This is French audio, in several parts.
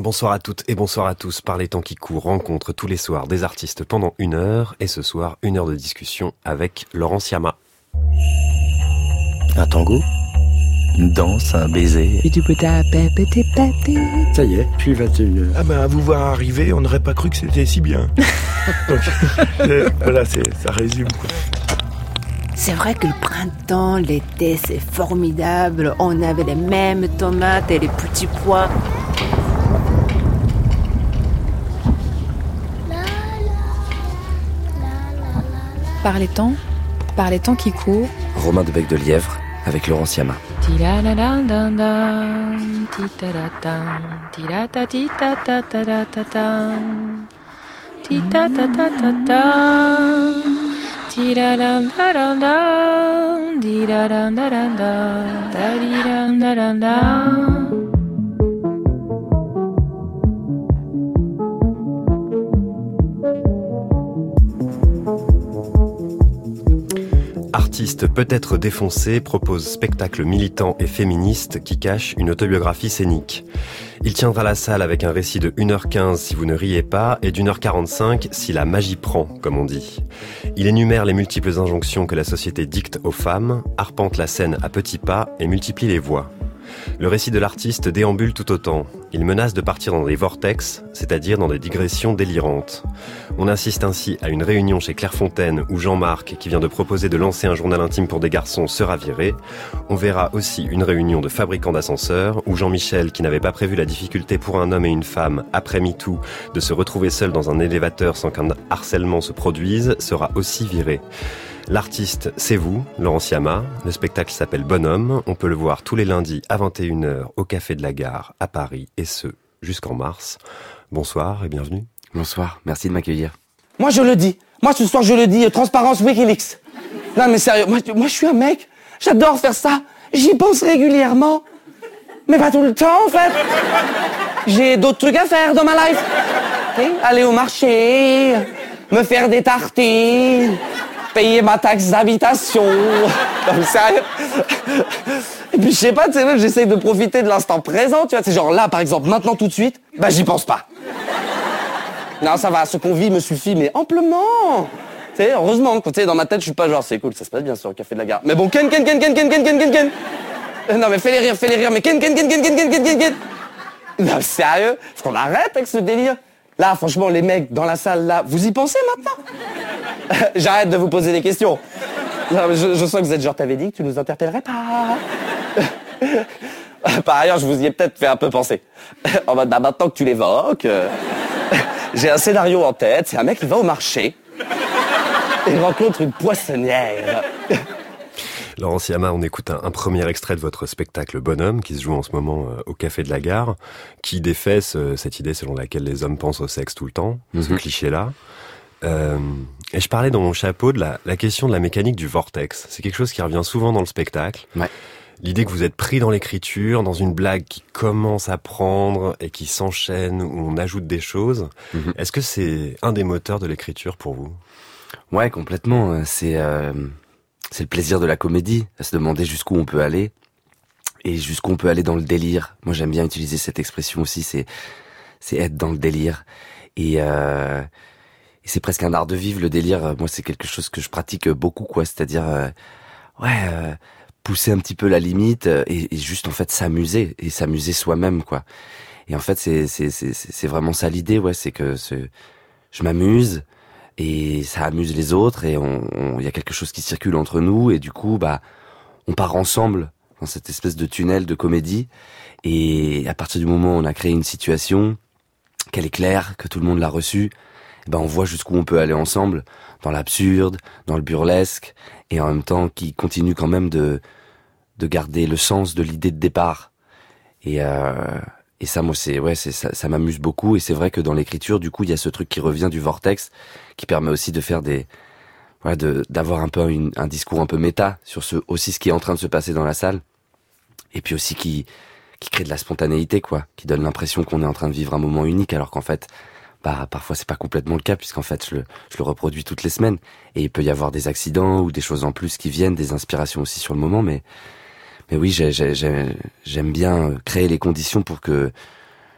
Bonsoir à toutes et bonsoir à tous. Par les temps qui courent, rencontre tous les soirs des artistes pendant 1 heure. Et ce soir, 1 heure de discussion avec Laurent Siama. Un tango, une danse, un baiser. Ça y est, puis 21h. Ah ben, à vous voir arriver, on n'aurait pas cru que c'était si bien. Donc, voilà, ça résume, quoi. C'est vrai que le printemps, l'été, c'est formidable. On avait les mêmes tomates et les petits pois. Par les temps qui courent. Romain de Bec de Lièvre avec Laurent Siama. Artiste peut-être défoncé propose spectacle militant et féministe qui cache une autobiographie scénique. Il tiendra la salle avec un récit de 1h15 si vous ne riez pas et d'1h45 si la magie prend, comme on dit. Il énumère les multiples injonctions que la société dicte aux femmes, arpente la scène à petits pas et multiplie les voix. Le récit de l'artiste déambule tout autant. Il menace de partir dans des vortex, c'est-à-dire dans des digressions délirantes. On assiste ainsi à une réunion chez Clairefontaine où Jean-Marc, qui vient de proposer de lancer un journal intime pour des garçons, sera viré. On verra aussi une réunion de fabricants d'ascenseurs où Jean-Michel, qui n'avait pas prévu la difficulté pour un homme et une femme, après MeToo, de se retrouver seul dans un élévateur sans qu'un harcèlement se produise, sera aussi viré. L'artiste, c'est vous, Laurent Siama. Le spectacle s'appelle Bonhomme. On peut le voir tous les lundis à 21h au Café de la Gare à Paris, et ce, jusqu'en mars. Bonsoir et bienvenue. Bonsoir, merci de m'accueillir. Moi je le dis, moi ce soir je le dis, transparence Wikileaks. Non mais sérieux, moi je suis un mec, j'adore faire ça, j'y pense régulièrement. Mais pas tout le temps en fait. J'ai d'autres trucs à faire dans ma life. Okay? Aller au marché, me faire des tartines, payer ma taxe d'habitation. Non mais sérieux. Et puis je sais pas, tu sais, même j'essaye de profiter de l'instant présent, tu vois. C'est genre là par exemple, maintenant tout de suite, bah j'y pense pas. Non ça va, ce qu'on vit me suffit, mais amplement. Tu sais, heureusement, tu sais, dans ma tête je suis pas genre c'est cool, ça se passe bien sur le Café de la Gare. Mais bon, Ken. Non mais fais-les rire, mais Ken. Non sérieux, faut qu'on arrête avec ce délire. Là, franchement, les mecs dans la salle, là, vous y pensez maintenant? J'arrête de vous poser des questions. Non, mais je sens que vous êtes genre, t'avais dit que tu nous interpellerais pas. Par ailleurs, je vous y ai peut-être fait un peu penser. En mode, bah maintenant que tu l'évoques, j'ai un scénario en tête. C'est un mec qui va au marché et rencontre une poissonnière. Laurent Siama, on écoute un premier extrait de votre spectacle Bonhomme qui se joue en ce moment au Café de la Gare, qui défait cette idée selon laquelle les hommes pensent au sexe tout le temps, ce cliché-là. Et je parlais dans mon chapeau de la question de la mécanique du vortex. C'est quelque chose qui revient souvent dans le spectacle. Ouais. L'idée que vous êtes pris dans l'écriture, dans une blague qui commence à prendre et qui s'enchaîne, où on ajoute des choses. Est-ce que c'est un des moteurs de l'écriture pour vous? Ouais, complètement. C'est le plaisir de la comédie, à se demander jusqu'où on peut aller et jusqu'où on peut aller dans le délire. Moi, j'aime bien utiliser cette expression aussi, c'est être dans le délire. Et c'est presque un art de vivre, le délire. Moi, c'est quelque chose que je pratique beaucoup, quoi. C'est-à-dire, pousser un petit peu la limite et juste, en fait, s'amuser et s'amuser soi-même, quoi. Et en fait, c'est vraiment ça l'idée, ouais. C'est que je m'amuse et ça amuse les autres et il y a quelque chose qui circule entre nous et du coup, bah, on part ensemble dans cette espèce de tunnel de comédie. Et à partir du moment où on a créé une situation, qu'elle est claire, que tout le monde l'a reçue, ben on voit jusqu'où on peut aller ensemble, dans l'absurde, dans le burlesque, et en même temps qui continue quand même de garder le sens de l'idée de départ. Et ça, moi, ça m'amuse beaucoup. Et c'est vrai que dans l'écriture, du coup, il y a ce truc qui revient du vortex, qui permet aussi de faire d'avoir un peu un discours un peu méta sur aussi ce qui est en train de se passer dans la salle. Et puis aussi qui crée de la spontanéité, quoi, qui donne l'impression qu'on est en train de vivre un moment unique, alors qu'en fait, bah, parfois c'est pas complètement le cas, puisqu'en fait, je le reproduis toutes les semaines. Et il peut y avoir des accidents ou des choses en plus qui viennent, des inspirations aussi sur le moment, mais oui, j'aime bien créer les conditions pour que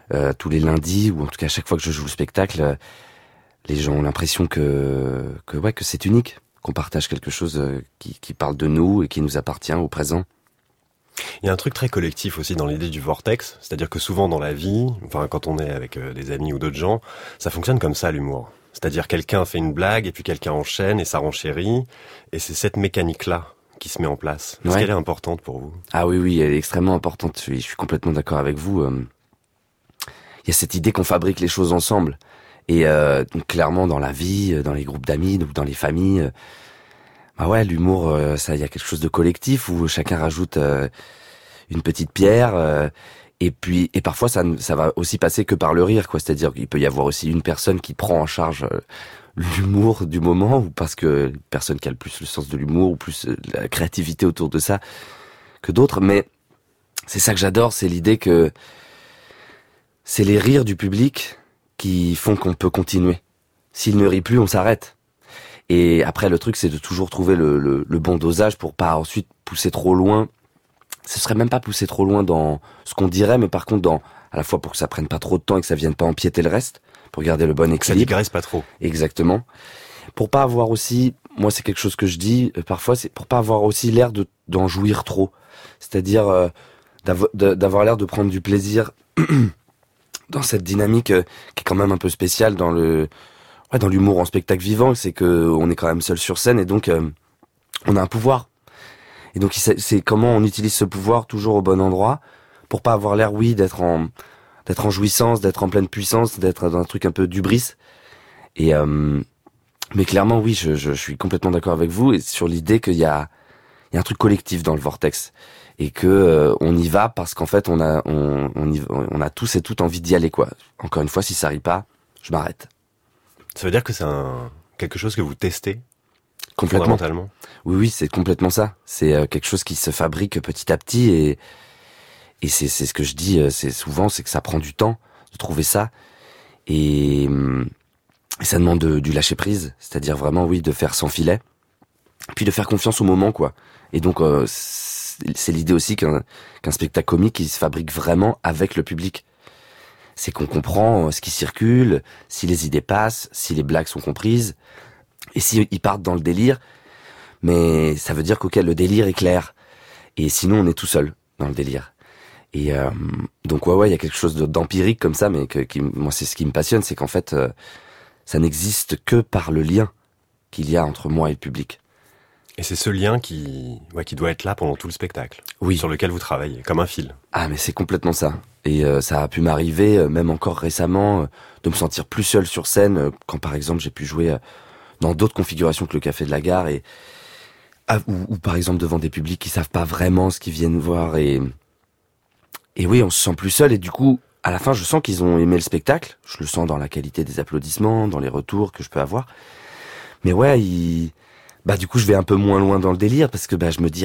tous les lundis, ou en tout cas à chaque fois que je joue le spectacle, les gens ont l'impression que c'est unique, qu'on partage quelque chose qui parle de nous et qui nous appartient au présent. Il y a un truc très collectif aussi dans l'idée du vortex, c'est-à-dire que souvent dans la vie, quand on est avec des amis ou d'autres gens, ça fonctionne comme ça l'humour. C'est-à-dire quelqu'un fait une blague et puis quelqu'un enchaîne et ça renchérit, et c'est cette mécanique-là qui se met en place. Est-ce qu'elle est importante pour vous ? Ah oui, elle est extrêmement importante. Je suis complètement d'accord avec vous. Il y a cette idée qu'on fabrique les choses ensemble. Et donc clairement dans la vie, dans les groupes d'amis, dans les familles, l'humour, ça, il y a quelque chose de collectif où chacun rajoute une petite pierre. Et parfois ça va aussi passer que par le rire, quoi. C'est-à-dire qu'il peut y avoir aussi une personne qui prend en charge l'humour du moment, ou parce que une personne qui a le plus le sens de l'humour ou plus la créativité autour de ça que d'autres. Mais c'est ça que j'adore, c'est l'idée que c'est les rires du public qui font qu'on peut continuer. S'il ne rit plus, on s'arrête. Et après, le truc, c'est de toujours trouver le bon dosage pour pas ensuite pousser trop loin. Ce serait même pas pousser trop loin dans ce qu'on dirait, mais par contre, à la fois pour que ça prenne pas trop de temps et que ça vienne pas empiéter le reste, pour garder le bon équilibre. Ça digresse pas trop. Exactement. Pour pas avoir aussi, moi, c'est quelque chose que je dis, parfois, c'est pour pas avoir aussi l'air d'en jouir trop. C'est-à-dire, d'avoir l'air de prendre du plaisir dans cette dynamique qui est quand même un peu spéciale dans l'humour en spectacle vivant, c'est que on est quand même seul sur scène et donc on a un pouvoir. Et donc c'est comment on utilise ce pouvoir toujours au bon endroit pour pas avoir l'air d'être en jouissance, d'être en pleine puissance, d'être dans un truc un peu d'hubris. Et mais clairement oui, je suis complètement d'accord avec vous et sur l'idée qu'il y a un truc collectif dans le vortex. Et que on y va parce qu'en fait on a tous et toutes envie d'y aller, quoi. Encore une fois, si ça rit pas, je m'arrête. Ça veut dire que c'est quelque chose que vous testez complètement. Fondamentalement. Oui, c'est complètement ça. C'est quelque chose qui se fabrique petit à petit et c'est ce que je dis, c'est que ça prend du temps de trouver ça et ça demande du lâcher prise, c'est-à-dire vraiment de faire sans filet, puis de faire confiance au moment, quoi. Et donc c'est l'idée aussi qu'un spectacle comique qui se fabrique vraiment avec le public. C'est qu'on comprend ce qui circule, si les idées passent, si les blagues sont comprises, et si ils partent dans le délire. Mais ça veut dire le délire est clair. Et sinon, on est tout seul dans le délire. Et donc il y a quelque chose d'empirique comme ça, mais moi c'est ce qui me passionne, c'est qu'en fait, ça n'existe que par le lien qu'il y a entre moi et le public. Et c'est ce lien qui doit être là pendant tout le spectacle. Oui. Sur lequel vous travaillez, comme un fil. Ah, mais c'est complètement ça. Et ça a pu m'arriver, même encore récemment, de me sentir plus seul sur scène, quand par exemple j'ai pu jouer dans d'autres configurations que le Café de la Gare, ou par exemple devant des publics qui savent pas vraiment ce qu'ils viennent voir. Et oui, on se sent plus seul, et du coup, à la fin, je sens qu'ils ont aimé le spectacle. Je le sens dans la qualité des applaudissements, dans les retours que je peux avoir. Mais du coup, je vais un peu moins loin dans le délire parce que je me dis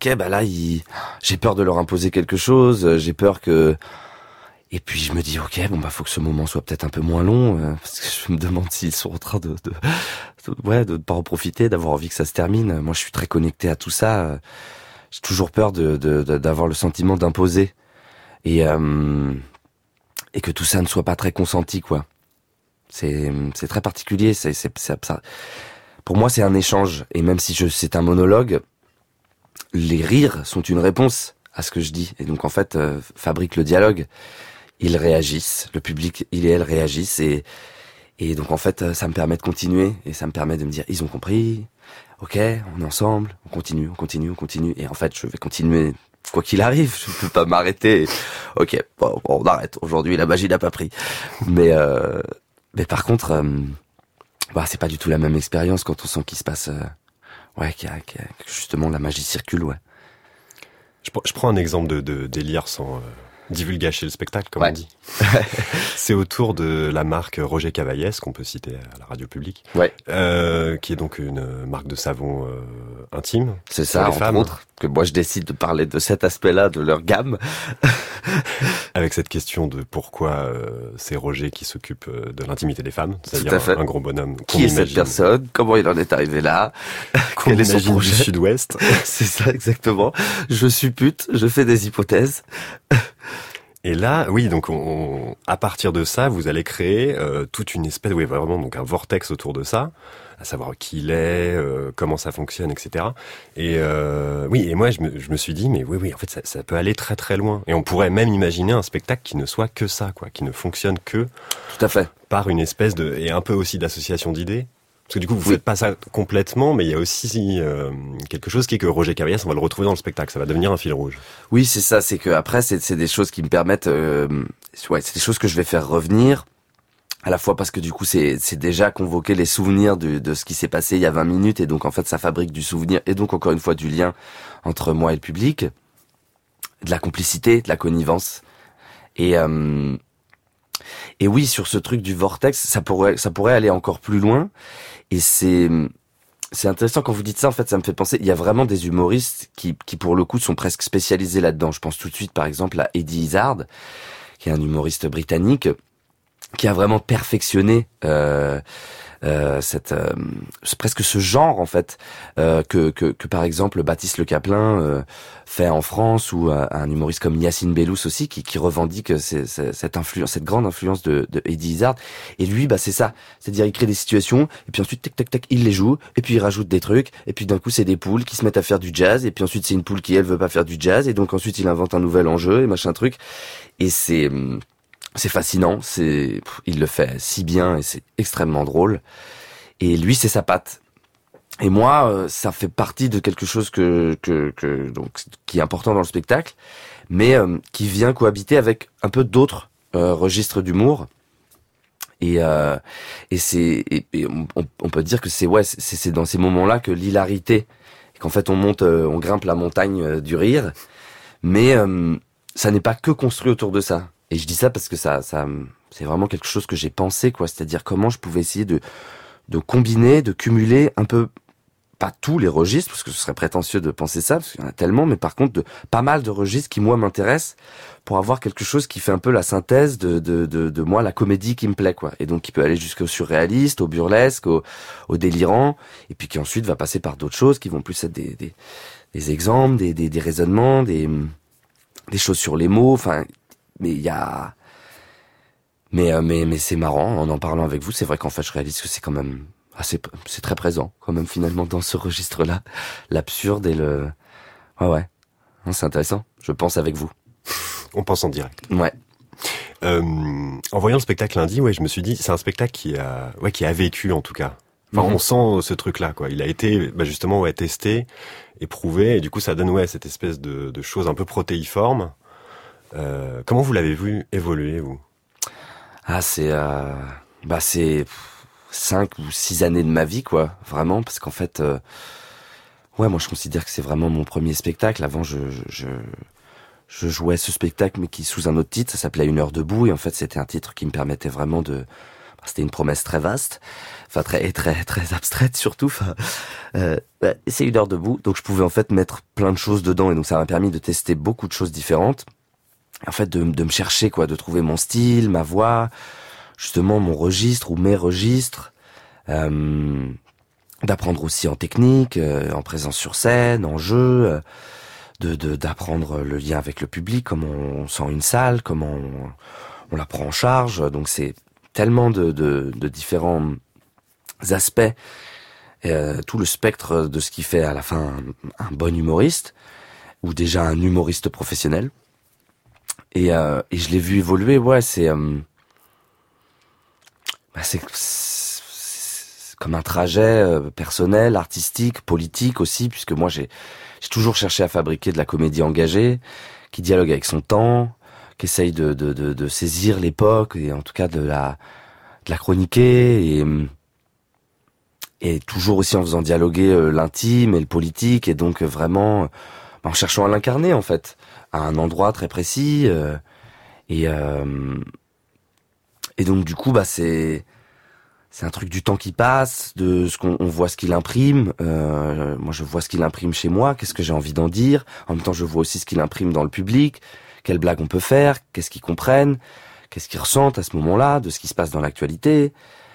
j'ai peur de leur imposer quelque chose, j'ai peur que. Et puis je me dis faut que ce moment soit peut-être un peu moins long parce que je me demande s'ils sont en train de pas en profiter, d'avoir envie que ça se termine. Moi, je suis très connecté à tout ça. J'ai toujours peur d'avoir le sentiment d'imposer et que tout ça ne soit pas très consenti, quoi. C'est très particulier. Ça. Pour moi, c'est un échange. Et même si c'est un monologue, les rires sont une réponse à ce que je dis. Et donc, en fait, fabrique le dialogue. Ils réagissent. Le public, il et elle réagissent. Et donc, en fait, ça me permet de continuer. Et ça me permet de me dire, ils ont compris. Ok, on est ensemble. On continue. Et en fait, je vais continuer quoi qu'il arrive. Je ne peux pas m'arrêter. Ok, bon, on arrête. Aujourd'hui, la magie n'a pas pris. Mais par contre... c'est pas du tout la même expérience quand on sent qu'il se passe, justement la magie circule, ouais. Je prends un exemple de délire sans divulgacher le spectacle, comme on dit. C'est autour de la marque Roger Cavaillès, qu'on peut citer à la radio publique, qui est donc une marque de savon intime. C'est ça, entre autres, que moi je décide de parler de cet aspect-là de leur gamme. Avec cette question de pourquoi c'est Roger qui s'occupe de l'intimité des femmes, c'est-à-dire un gros bonhomme. Qui est cette personne? Comment il en est arrivé là? Quel est son projet du Sud-Ouest? C'est ça, exactement. Je suppute, je fais des hypothèses. Et là, oui, donc à partir de ça, vous allez créer toute une espèce, oui, vraiment donc un vortex autour de ça, à savoir qui il est, comment ça fonctionne, etc. Et oui, et moi je me suis dit, mais oui, en fait ça peut aller très très loin. Et on pourrait même imaginer un spectacle qui ne soit que ça, quoi, qui ne fonctionne que Tout à fait. par une espèce de et un peu aussi d'association d'idées. Parce que du coup, vous faites pas ça complètement, mais il y a aussi quelque chose qui est que Roger Cavalias, on va le retrouver dans le spectacle, ça va devenir un fil rouge. Oui, c'est ça, c'est que après c'est des choses qui me permettent c'est des choses que je vais faire revenir à la fois parce que du coup c'est déjà convoquer les souvenirs de ce qui s'est passé il y a 20 minutes et donc en fait ça fabrique du souvenir et donc encore une fois du lien entre moi et le public, de la complicité, de la connivence et oui, sur ce truc du vortex, ça pourrait aller encore plus loin. Et c'est intéressant quand vous dites ça. En fait, ça me fait penser. Il y a vraiment des humoristes qui pour le coup sont presque spécialisés là-dedans. Je pense tout de suite, par exemple, à Eddie Izzard, qui est un humoriste britannique, qui a vraiment perfectionné c'est presque ce genre en fait que par exemple Baptiste Le Caplin fait en France ou un humoriste comme Yacine Bellous aussi qui revendique cette grande influence de Eddie Izzard. Et lui c'est ça, c'est-à-dire il crée des situations et puis ensuite tac tac tac il les joue et puis il rajoute des trucs et puis d'un coup c'est des poules qui se mettent à faire du jazz et puis ensuite c'est une poule qui elle veut pas faire du jazz et donc ensuite il invente un nouvel enjeu et machin truc et c'est fascinant, il le fait si bien et c'est extrêmement drôle. Et lui, c'est sa patte. Et moi, ça fait partie de quelque chose donc qui est important dans le spectacle, mais qui vient cohabiter avec un peu d'autres registres d'humour. Et on peut dire que c'est dans ces moments-là que l'hilarité, qu'en fait on grimpe la montagne du rire, mais ça n'est pas que construit autour de ça. Et je dis ça parce que ça c'est vraiment quelque chose que j'ai pensé, quoi. C'est-à-dire comment je pouvais essayer de combiner, de cumuler un peu, pas tous les registres, parce que ce serait prétentieux de penser ça, parce qu'il y en a tellement, mais par contre de pas mal de registres qui, moi, m'intéressent pour avoir quelque chose qui fait un peu la synthèse de moi, la comédie qui me plaît, quoi. Et donc, qui peut aller jusqu'au surréaliste, au burlesque, au délirant, et puis qui ensuite va passer par d'autres choses qui vont plus être des exemples, des raisonnements, des choses sur les mots, enfin, mais il y a... Mais c'est marrant, en parlant avec vous, c'est vrai qu'en fait, je réalise que c'est quand même c'est très présent, quand même, finalement, dans ce registre-là. L'absurde et le... Ouais. Non, c'est intéressant. Je pense avec vous. On pense en direct. Ouais. En voyant le spectacle lundi, je me suis dit, c'est un spectacle qui a vécu, en tout cas. Enfin, on sent ce truc-là, quoi. Il a été, justement, testé, éprouvé, et du coup, ça donne, cette espèce de choses un peu protéiformes. Comment vous l'avez vu évoluer, vous? Ah, c'est 5 ou 6 années de ma vie, quoi, vraiment, parce qu'en fait, moi je considère que c'est vraiment mon premier spectacle. Avant, je jouais ce spectacle, mais qui sous un autre titre, ça s'appelait Une heure debout, et en fait, c'était un titre qui me permettait vraiment c'était une promesse très vaste, enfin très très abstraite surtout. C'est Une heure debout, donc je pouvais en fait mettre plein de choses dedans, et donc ça m'a permis de tester beaucoup de choses différentes. En fait, de me chercher, quoi, de trouver mon style, ma voix, justement mon registre ou mes registres, d'apprendre aussi en technique, en présence sur scène, en jeu, d'apprendre le lien avec le public, comment on sent une salle, comment on la prend en charge. Donc c'est tellement de différents aspects, tout le spectre de ce qui fait à la fin un bon humoriste, ou déjà un humoriste professionnel. Et je l'ai vu évoluer, c'est comme un trajet personnel, artistique, politique aussi, puisque moi j'ai toujours cherché à fabriquer de la comédie engagée, qui dialogue avec son temps, qui essaye de saisir l'époque, et en tout cas de la chroniquer, et toujours aussi en faisant dialoguer l'intime et le politique, et donc vraiment en cherchant à l'incarner, en fait, à un endroit très précis, et donc du coup c'est un truc du temps qui passe, de ce qu'on voit ce qu'il imprime. Moi je vois ce qu'il imprime chez moi, qu'est-ce que j'ai envie d'en dire. En même temps je vois aussi ce qu'il imprime dans le public, quelles blagues on peut faire, qu'est-ce qu'ils comprennent, qu'est-ce qu'ils ressentent à ce moment-là, de ce qui se passe dans l'actualité.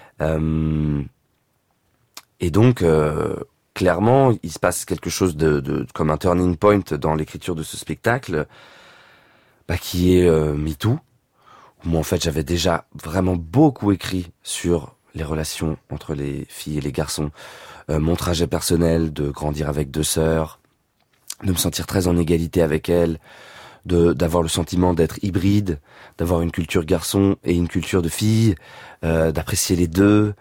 Et donc clairement, il se passe quelque chose de comme un turning point dans l'écriture de ce spectacle. qui est MeToo, où moi en fait j'avais déjà vraiment beaucoup écrit sur les relations entre les filles et les garçons, mon trajet personnel de grandir avec 2 sœurs, de me sentir très en égalité avec elles, d'avoir le sentiment d'être hybride, d'avoir une culture garçon et une culture de fille, d'apprécier les deux,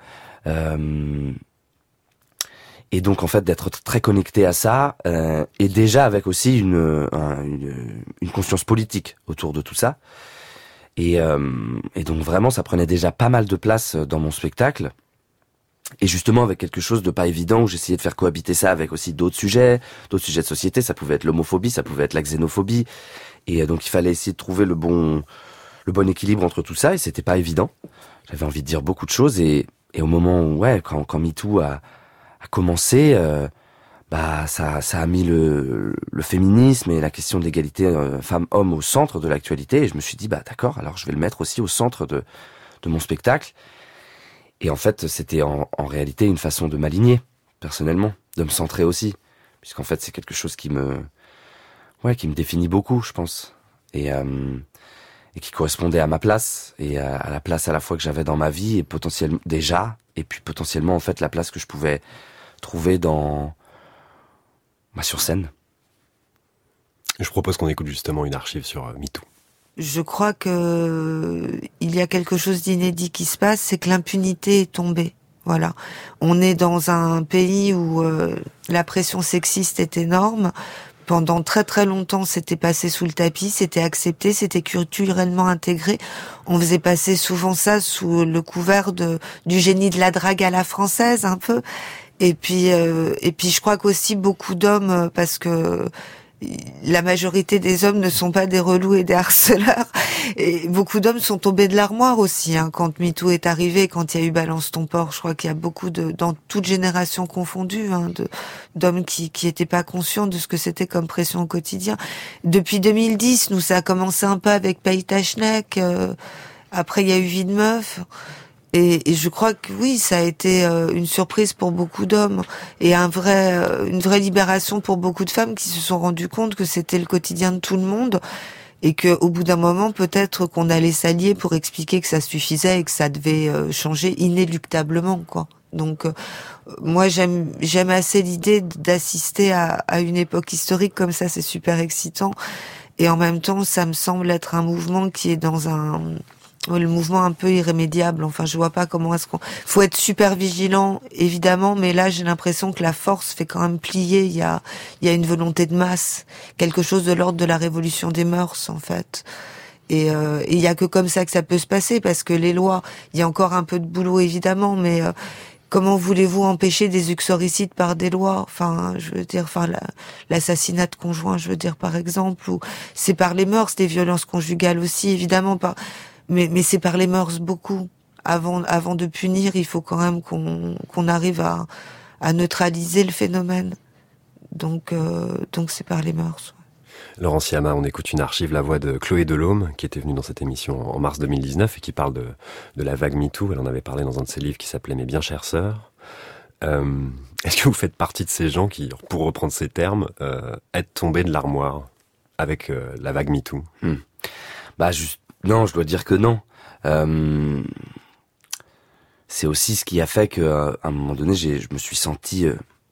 et donc en fait d'être très connecté à ça, et déjà avec aussi une conscience politique autour de tout ça, et donc vraiment ça prenait déjà pas mal de place dans mon spectacle. Et justement avec quelque chose de pas évident où j'essayais de faire cohabiter ça avec aussi d'autres sujets de société. Ça pouvait être l'homophobie, ça pouvait être la xénophobie, et donc il fallait essayer de trouver le bon équilibre entre tout ça, et c'était pas évident. J'avais envie de dire beaucoup de choses, et au moment où quand MeToo a commencé, ça a mis le féminisme et la question de l'égalité femmes-hommes au centre de l'actualité, et je me suis dit d'accord, alors je vais le mettre aussi au centre de mon spectacle. Et en fait, c'était en réalité une façon de m'aligner, personnellement, de me centrer aussi. Puisqu'en fait, c'est quelque chose qui me définit beaucoup, je pense. Et qui correspondait à ma place, et à la place à la fois que j'avais dans ma vie, et potentiellement, déjà, et puis potentiellement, en fait, la place que je pouvais trouver sur scène. Je propose qu'on écoute justement une archive sur MeToo. Je crois que il y a quelque chose d'inédit qui se passe, c'est que l'impunité est tombée. Voilà. On est dans un pays où la pression sexiste est énorme. Pendant très très longtemps, c'était passé sous le tapis, c'était accepté, c'était culturellement intégré. On faisait passer souvent ça sous le couvert du génie de la drague à la française, un peu. Et puis je crois qu'aussi beaucoup d'hommes, parce que la majorité des hommes ne sont pas des relous et des harceleurs, et beaucoup d'hommes sont tombés de l'armoire aussi, quand MeToo est arrivé, quand il y a eu Balance ton porc. Je crois qu'il y a beaucoup dans toute génération confondue, d'hommes qui étaient pas conscients de ce que c'était comme pression au quotidien. Depuis 2010, nous, ça a commencé un peu avec Païta Schneck, après il y a eu Vie de meuf. Et je crois que oui, ça a été une surprise pour beaucoup d'hommes, et une vraie libération pour beaucoup de femmes qui se sont rendues compte que c'était le quotidien de tout le monde, et que au bout d'un moment, peut-être qu'on allait s'allier pour expliquer que ça suffisait et que ça devait changer inéluctablement, quoi. Donc moi j'aime assez l'idée d'assister à une époque historique comme ça, c'est super excitant, et en même temps ça me semble être un mouvement qui est dans le mouvement un peu irrémédiable. Enfin, je vois pas comment faut être super vigilant, évidemment, mais là, j'ai l'impression que la force fait quand même plier. Il y a une volonté de masse, quelque chose de l'ordre de la révolution des mœurs, en fait. Et il y a que comme ça que ça peut se passer, parce que les lois, il y a encore un peu de boulot, évidemment, mais comment voulez-vous empêcher des uxoricides par des lois? Enfin, je veux dire, l'assassinat de conjoint, je veux dire, par exemple, ou c'est par les mœurs, des violences conjugales aussi, évidemment, mais c'est par les mœurs beaucoup. Avant de punir, il faut quand même qu'on arrive à neutraliser le phénomène. Donc c'est par les mœurs. Laurent Siama, on écoute une archive, la voix de Chloé Delhomme, qui était venue dans cette émission en mars 2019 et qui parle de la vague MeToo. Elle en avait parlé dans un de ses livres qui s'appelait « Mes bien chères sœurs ». Est-ce que vous faites partie de ces gens qui, pour reprendre ces termes, êtes tombés de l'armoire avec la vague MeToo? Non, je dois dire que non. C'est aussi ce qui a fait que, à un moment donné, je me suis senti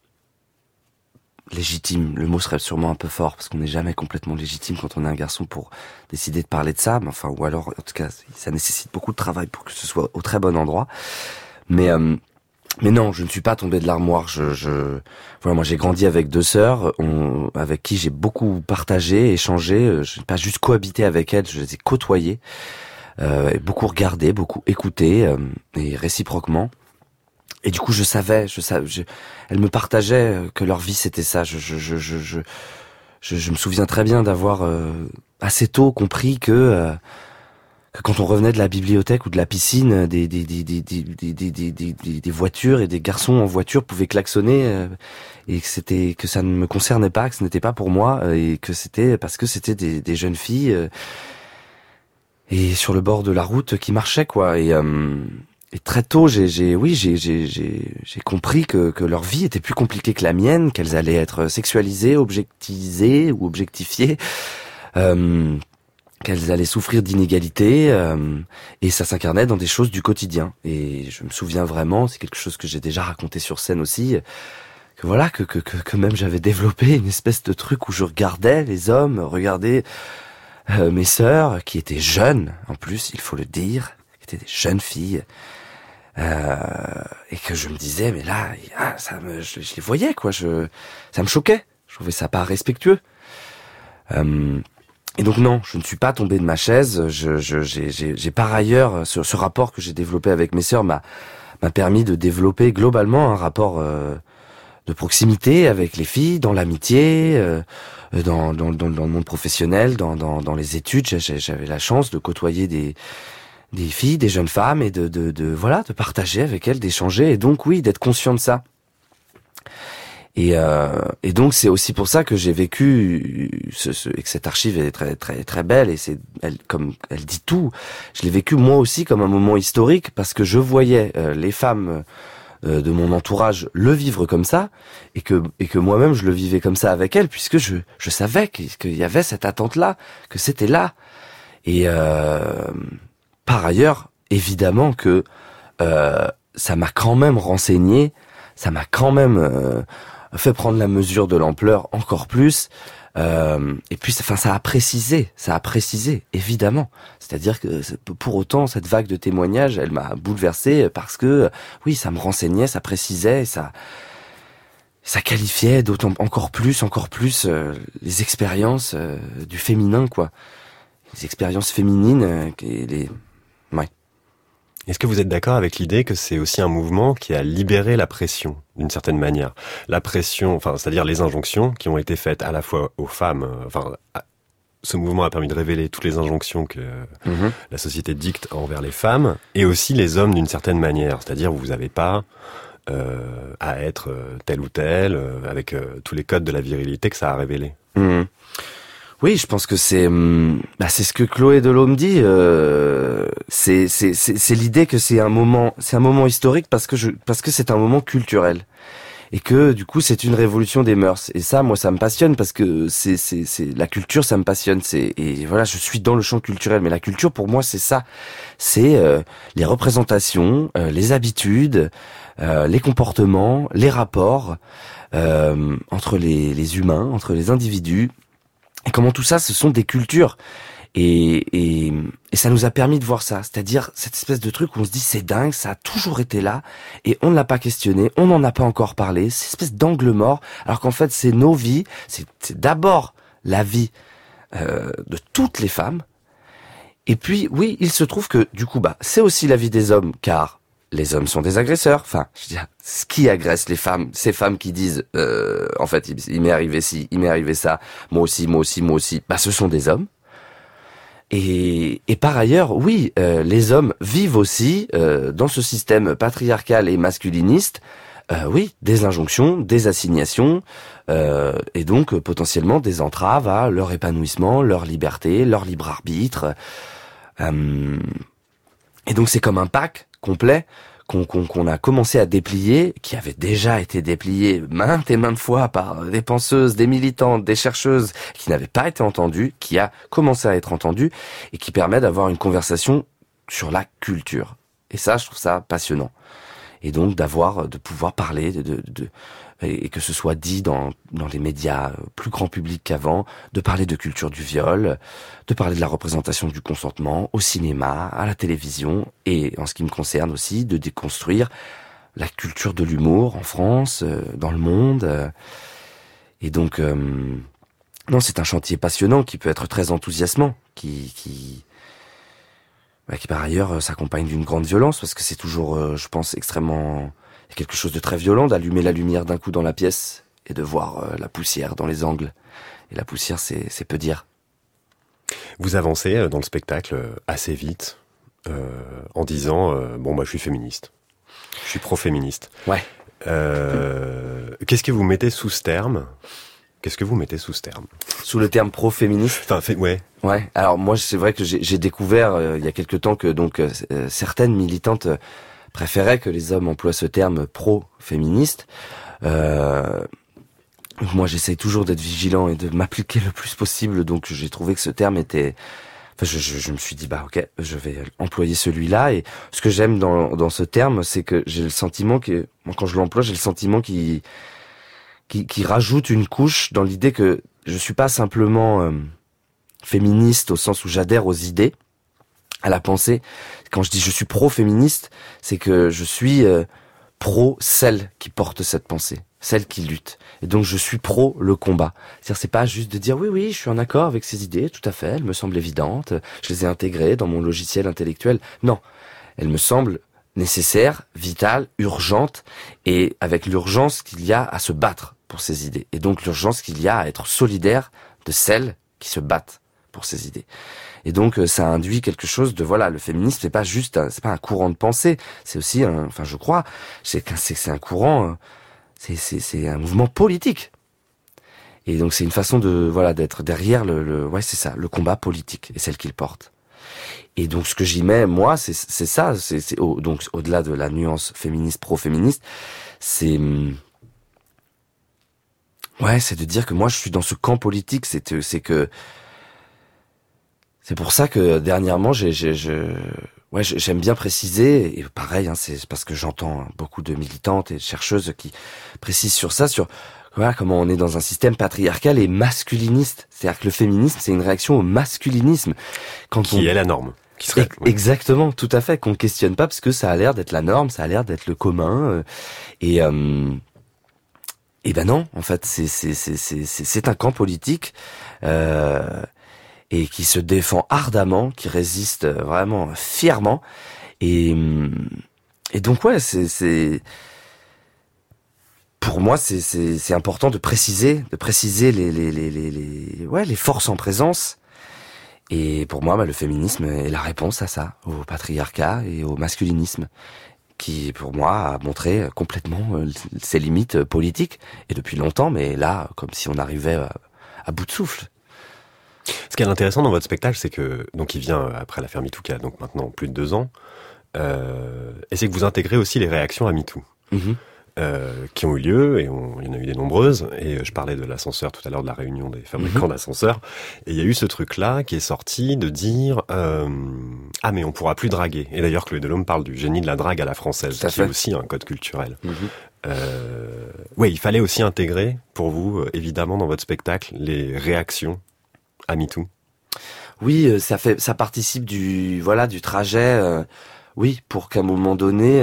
légitime. Le mot serait sûrement un peu fort, parce qu'on n'est jamais complètement légitime quand on est un garçon pour décider de parler de ça. Mais enfin, ou alors, en tout cas, ça nécessite beaucoup de travail pour que ce soit au très bon endroit. Mais non, je ne suis pas tombé de l'armoire. Voilà, moi j'ai grandi avec 2 sœurs, avec qui j'ai beaucoup partagé, échangé. Je n'ai pas juste cohabité avec elles, je les ai côtoyées, beaucoup regardé, beaucoup écouté, et réciproquement. Et du coup, je savais, elles me partageaient que leur vie c'était ça. Je me souviens très bien d'avoir assez tôt compris que quand on revenait de la bibliothèque ou de la piscine, des voitures et des garçons en voiture pouvaient klaxonner, et que ça ne me concernait pas, que ce n'était pas pour moi, et que c'était parce que c'était des jeunes filles et sur le bord de la route qui marchaient, quoi. Et très tôt, j'ai compris que leur vie était plus compliquée que la mienne, qu'elles allaient être sexualisées, objectisées ou objectifiées. qu'elles allaient souffrir d'inégalités, et ça s'incarnait dans des choses du quotidien. Et je me souviens vraiment, c'est quelque chose que j'ai déjà raconté sur scène aussi, que voilà, que même j'avais développé une espèce de truc où je regardais les hommes, regardais mes sœurs, qui étaient jeunes, en plus, il faut le dire, qui étaient des jeunes filles, et que je me disais, mais là, je les voyais, quoi, ça me choquait, je trouvais ça pas respectueux. Et donc non, je ne suis pas tombé de ma chaise, j'ai par ailleurs, ce rapport que j'ai développé avec mes sœurs m'a permis de développer globalement un rapport de proximité avec les filles, dans l'amitié, dans le monde professionnel, dans les études. J'avais la chance de côtoyer des filles, des jeunes femmes, et de partager avec elles, d'échanger, et donc oui, d'être conscient de ça. Et donc c'est aussi pour ça que j'ai vécu et que cette archive est très très très belle, et comme elle dit tout. Je l'ai vécu moi aussi comme un moment historique, parce que je voyais les femmes de mon entourage le vivre comme ça, et que moi-même je le vivais comme ça avec elles, puisque je savais qu'il y avait cette attente-là, que c'était là. Et par ailleurs, évidemment que ça m'a quand même renseigné, ça m'a quand même fait prendre la mesure de l'ampleur encore plus. Et puis, ça a précisé, évidemment. C'est-à-dire que pour autant, cette vague de témoignages, elle m'a bouleversé, parce que oui, ça me renseignait, ça précisait, ça qualifiait encore plus les expériences du féminin, quoi. Les expériences féminines, ouais. Est-ce que vous êtes d'accord avec l'idée que c'est aussi un mouvement qui a libéré la pression, d'une certaine manière? La pression, c'est-à-dire les injonctions qui ont été faites à la fois aux femmes, ce mouvement a permis de révéler toutes les injonctions que la société dicte envers les femmes, et aussi les hommes d'une certaine manière. C'est-à-dire, vous n'avez pas à être tel ou tel, avec tous les codes de la virilité que ça a révélé. Oui, je pense que c'est ce que Chloé Delhomme dit. C'est l'idée que c'est un moment historique, parce que c'est un moment culturel, et que du coup c'est une révolution des mœurs. Et ça, moi, ça me passionne, parce que c'est la culture, ça me passionne. Et voilà, je suis dans le champ culturel, mais la culture pour moi c'est ça. C'est les représentations, les habitudes, les comportements, les rapports entre les humains, entre les individus. Et comment tout ça, ce sont des cultures. Et ça nous a permis de voir ça. C'est-à-dire cette espèce de truc où on se dit, c'est dingue, ça a toujours été là, et on ne l'a pas questionné, on n'en a pas encore parlé, cette espèce d'angle mort, alors qu'en fait c'est nos vies, c'est d'abord la vie de toutes les femmes. Et puis oui, il se trouve que du coup, c'est aussi la vie des hommes, car les hommes sont des agresseurs. Enfin, je veux dire, ce qui agresse les femmes, ces femmes qui disent, en fait, il m'est arrivé ci, il m'est arrivé ça, moi aussi, ce sont des hommes. Et par ailleurs, oui, les hommes vivent aussi dans ce système patriarcal et masculiniste, oui, des injonctions, des assignations, et donc potentiellement des entraves à leur épanouissement, leur liberté, leur libre arbitre. Et donc c'est comme un pack complet qu'on a commencé à déplier, qui avait déjà été déplié maintes et maintes fois par des penseuses, des militantes, des chercheuses, qui n'avaient pas été entendues, qui a commencé à être entendu, et qui permet d'avoir une conversation sur la culture. Et ça, je trouve ça passionnant. Et donc de pouvoir parler et que ce soit dit dans les médias plus grand public qu'avant, de parler de culture du viol, de parler de la représentation du consentement au cinéma, à la télévision, et en ce qui me concerne aussi, de déconstruire la culture de l'humour en France, dans le monde. Et donc, non, c'est un chantier passionnant qui peut être très enthousiasmant, qui par ailleurs s'accompagne d'une grande violence, parce que c'est toujours, je pense, extrêmement... Il y a quelque chose de très violent d'allumer la lumière d'un coup dans la pièce et de voir la poussière dans les angles. Et la poussière, c'est peu dire. Vous avancez dans le spectacle assez vite, en disant je suis féministe, je suis pro-féministe. Ouais. Qu'est-ce que vous mettez sous ce terme? Sous le terme pro-féministe? Ouais. Ouais. Alors moi, c'est vrai que j'ai découvert il y a quelque temps que certaines militantes préféraient que les hommes emploient ce terme pro-féministe. Moi, j'essaye toujours d'être vigilant et de m'appliquer le plus possible, donc j'ai trouvé que ce terme était je me suis dit ok, je vais employer celui-là. Et ce que j'aime dans ce terme, c'est que j'ai le sentiment que moi, quand je l'emploie, j'ai le sentiment qui rajoute une couche dans l'idée que je suis pas simplement féministe au sens où j'adhère aux idées, à la pensée. Quand je dis je suis pro-féministe, c'est que je suis pro celle qui porte cette pensée, celle qui lutte. Et donc je suis pro le combat. C'est-à-dire c'est pas juste de dire oui, je suis en accord avec ces idées, tout à fait, elles me semblent évidentes, je les ai intégrées dans mon logiciel intellectuel. Non, elles me semblent nécessaires, vitales, urgentes, et avec l'urgence qu'il y a à se battre pour ces idées. Et donc l'urgence qu'il y a à être solidaire de celles qui se battent pour ces idées. Et donc ça induit quelque chose de le féminisme c'est pas juste c'est pas un courant de pensée, c'est aussi je crois c'est un courant, c'est un mouvement politique. Et donc c'est une façon de d'être derrière c'est ça, le combat politique et celle qu'il porte. Et donc ce que j'y mets moi c'est ça, donc au-delà de la nuance féministe pro-féministe, c'est de dire que moi je suis dans ce camp politique, c'est pour ça que dernièrement j'aime bien préciser, et pareil c'est parce que j'entends beaucoup de militantes et de chercheuses qui précisent sur ça, sur comment on est dans un système patriarcal et masculiniste. C'est-à-dire que le féminisme c'est une réaction au masculinisme qui est la norme. Qui serait, exactement, tout à fait, qu'on ne questionne pas parce que ça a l'air d'être la norme, ça a l'air d'être le commun et non, en fait c'est un camp politique et qui se défend ardemment, qui résiste vraiment fièrement, et donc c'est pour moi c'est important de préciser les forces en présence. Et pour moi le féminisme est la réponse à ça, au patriarcat et au masculinisme, qui pour moi a montré complètement ses limites politiques, et depuis longtemps, mais là comme si on arrivait à bout de souffle. Ce qui est intéressant dans votre spectacle, c'est que donc il vient après l'affaire MeToo, qui a donc maintenant plus de 2 ans, et c'est que vous intégrez aussi les réactions à MeToo, qui ont eu lieu, et il y en a eu des nombreuses. Et je parlais de l'ascenseur tout à l'heure, de la réunion des fabricants d'ascenseurs, et il y a eu ce truc-là qui est sorti de dire mais on pourra plus draguer. Et d'ailleurs Chloé Delhomme parle du génie de la drague à la française, qui est aussi un code culturel. Il fallait aussi intégrer pour vous, évidemment, dans votre spectacle, les réactions à MeToo. Oui, ça participe du trajet, pour qu'à un moment donné,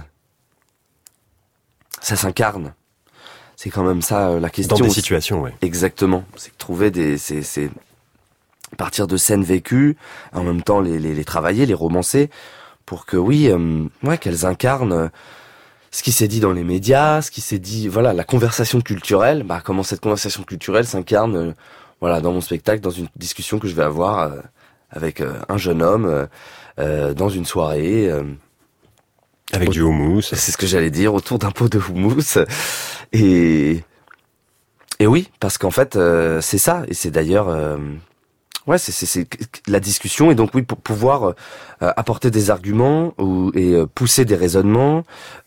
ça s'incarne. C'est quand même ça la question. Dans des situations, oui. Exactement. C'est trouver c'est partir de scènes vécues, en même temps les travailler, les romancer, pour que qu'elles incarnent ce qui s'est dit dans les médias, ce qui s'est dit, la conversation culturelle, comment cette conversation culturelle s'incarne dans mon spectacle, dans une discussion que je vais avoir avec un jeune homme dans une soirée. Avec du houmous. C'est ce que j'allais dire, autour d'un pot de houmous. Et oui, parce qu'en fait, c'est ça. Et c'est d'ailleurs... c'est la discussion. Et donc pour pouvoir apporter des arguments et pousser des raisonnements...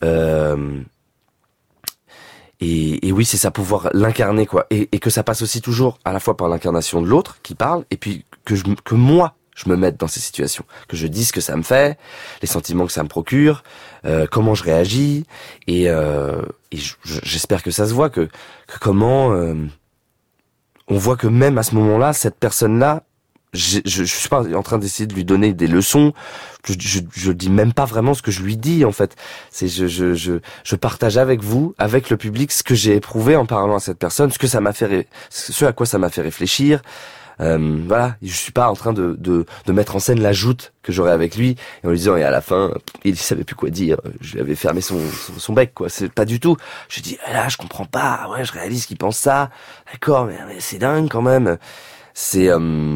Et oui, c'est ça, pouvoir l'incarner, et que ça passe aussi toujours à la fois par l'incarnation de l'autre qui parle, et puis que moi je me mette dans ces situations, que je dise ce que ça me fait, les sentiments que ça me procure, comment je réagis, et j'espère que ça se voit, que comment on voit que même à ce moment-là, cette personne-là, je suis pas en train d'essayer de lui donner des leçons. Je dis même pas vraiment ce que je lui dis, en fait. C'est je partage avec vous, avec le public, ce que j'ai éprouvé en parlant à cette personne, ce à quoi ça m'a fait réfléchir. Je suis pas en train de mettre en scène la joute que j'aurais avec lui, et en lui disant, et à la fin il savait plus quoi dire, je lui avais fermé son bec, c'est pas du tout. Je dis, là je comprends pas, je réalise qu'il pense ça, d'accord, mais c'est dingue quand même. C'est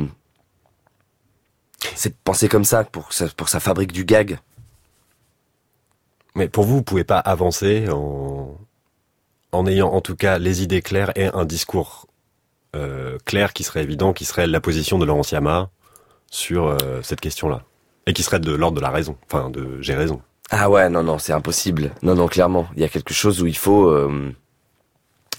penser comme ça pour que ça fabrique du gag. Mais pour vous pouvez pas avancer en ayant en tout cas les idées claires et un discours clair qui serait évident, qui serait la position de Laurence Yama sur cette question-là, et qui serait de l'ordre de la raison, enfin de j'ai raison. Ah ouais, non, c'est impossible. Non, clairement, il y a quelque chose où il faut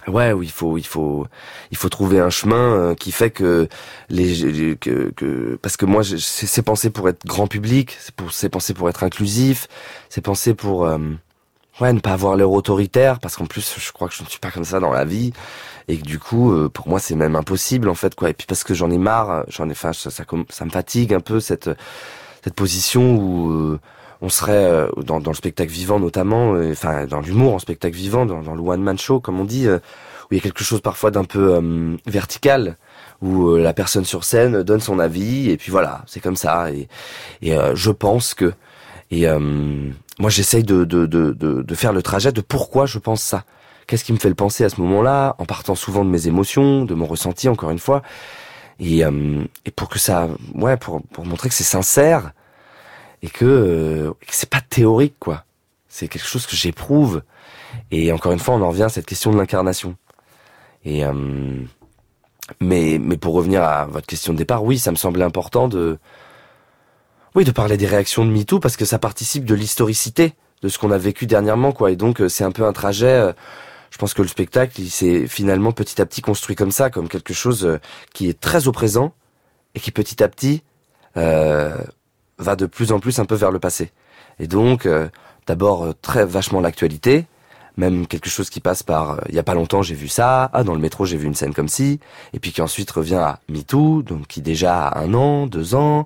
Ouais, où il faut trouver un chemin qui fait que parce que moi c'est pensé pour être grand public, c'est pensé pour être inclusif, c'est pensé pour ne pas avoir l'air autoritaire, parce qu'en plus je crois que je ne suis pas comme ça dans la vie, et que du coup pour moi c'est même impossible en fait quoi. Et puis parce que j'en ai marre, ça me fatigue un peu cette position où on serait dans le spectacle vivant notamment, dans l'humour en spectacle vivant, dans le one man show comme on dit, où il y a quelque chose parfois d'un peu vertical, où la personne sur scène donne son avis et puis voilà, c'est comme ça. Et je pense que moi j'essaye de faire le trajet de pourquoi je pense ça. Qu'est-ce qui me fait le penser à ce moment-là, en partant souvent de mes émotions, de mon ressenti encore une fois, et pour que ça, pour montrer que c'est sincère. Et que c'est pas théorique quoi, c'est quelque chose que j'éprouve. Et encore une fois on en revient à cette question de l'incarnation. Et mais pour revenir à votre question de départ, oui ça me semblait important de parler des réactions de MeToo, parce que ça participe de l'historicité de ce qu'on a vécu dernièrement quoi. Et donc c'est un peu un trajet, je pense que le spectacle il s'est finalement petit à petit construit comme ça, comme quelque chose qui est très au présent et qui petit à petit va de plus en plus un peu vers le passé. Et donc, d'abord, très vachement l'actualité, même quelque chose qui passe par, il y a pas longtemps, j'ai vu ça, dans le métro, j'ai vu une scène comme ci, et puis qui ensuite revient à MeToo, donc qui déjà a 1 an, 2 ans,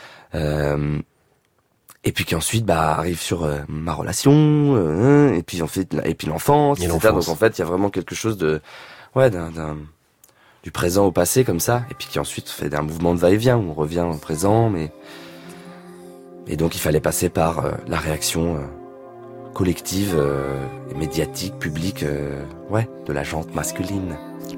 et puis qui ensuite, arrive sur ma relation, et puis l'enfance, etc. Donc en fait, il y a vraiment quelque chose de, du présent au passé comme ça, et puis qui ensuite fait un mouvement de va-et-vient, où on revient au présent, et donc il fallait passer par la réaction collective, médiatique, publique, de la gente masculine.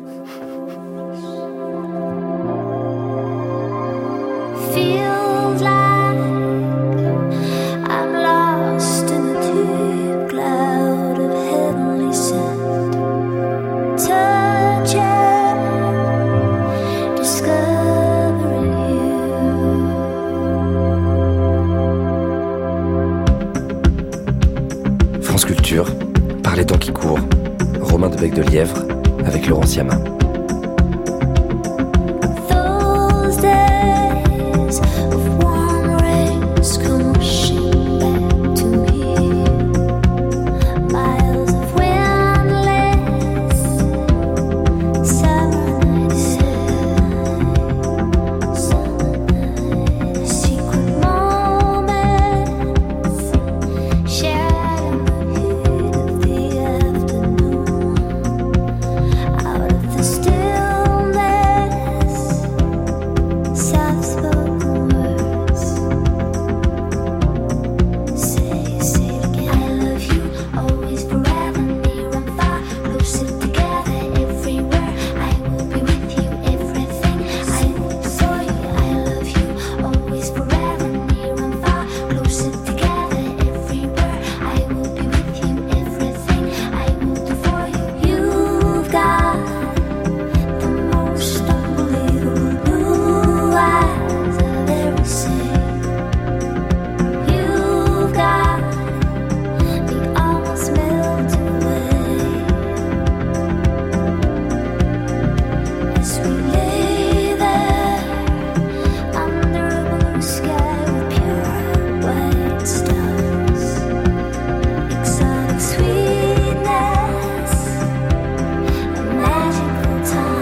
Feels like I'm lost in a deep cloud of heavenly scent. Touching, discovering you. France Culture, par les temps qui courent, Romain de Bec de Lièvre, avec Laurent Siama. Those days of warm rays come rushing back to me. Miles of windless summer nights, secret moments shared in the heat of the afternoon. Out of the stillness, soft-spoken words say it again. I love you, always, forever, near and far, closer together, everywhere. I will be with you, everything I will do for you. I love you, always, forever, near and far, closer together, everywhere. I will be with you, everything I will do for you. You've got the most unbelievable blue eyes I've ever seen. You've got me almost melting away as we lay there under a blue sky with pure white stars. Exotic sweetness, a magical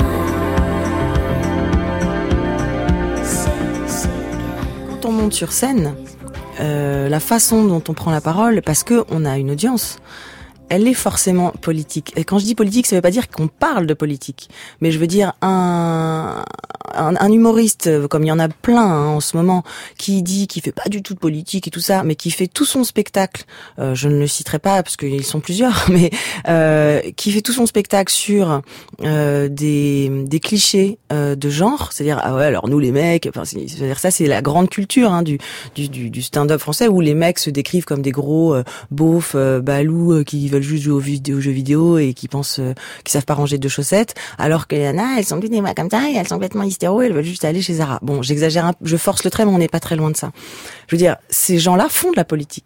time. Say again. Quand on monte sur scène, la façon dont on prend la parole, parce que on a une audience, elle est forcément politique. Et quand je dis politique, ça veut pas dire qu'on parle de politique, mais je veux dire un humoriste, comme il y en a plein en ce moment, qui fait pas du tout de politique et tout ça, mais qui fait tout son spectacle, je ne le citerai pas parce qu'ils sont plusieurs, mais qui fait tout son spectacle sur des clichés de genre, c'est-à-dire alors nous les mecs, c'est-à-dire ça c'est la grande culture du stand-up français où les mecs se décrivent comme des gros beaufs balous qui veulent juste jouer aux jeux vidéo et qui pensent qu'ils savent pas ranger 2 chaussettes, alors qu'il y en a, elles sont toutes des mecs comme ça et elles sont complètement hystéro, elles veulent juste aller chez Zara. Bon, j'exagère je force le trait, mais on n'est pas très loin de ça. Je veux dire, ces gens-là font de la politique.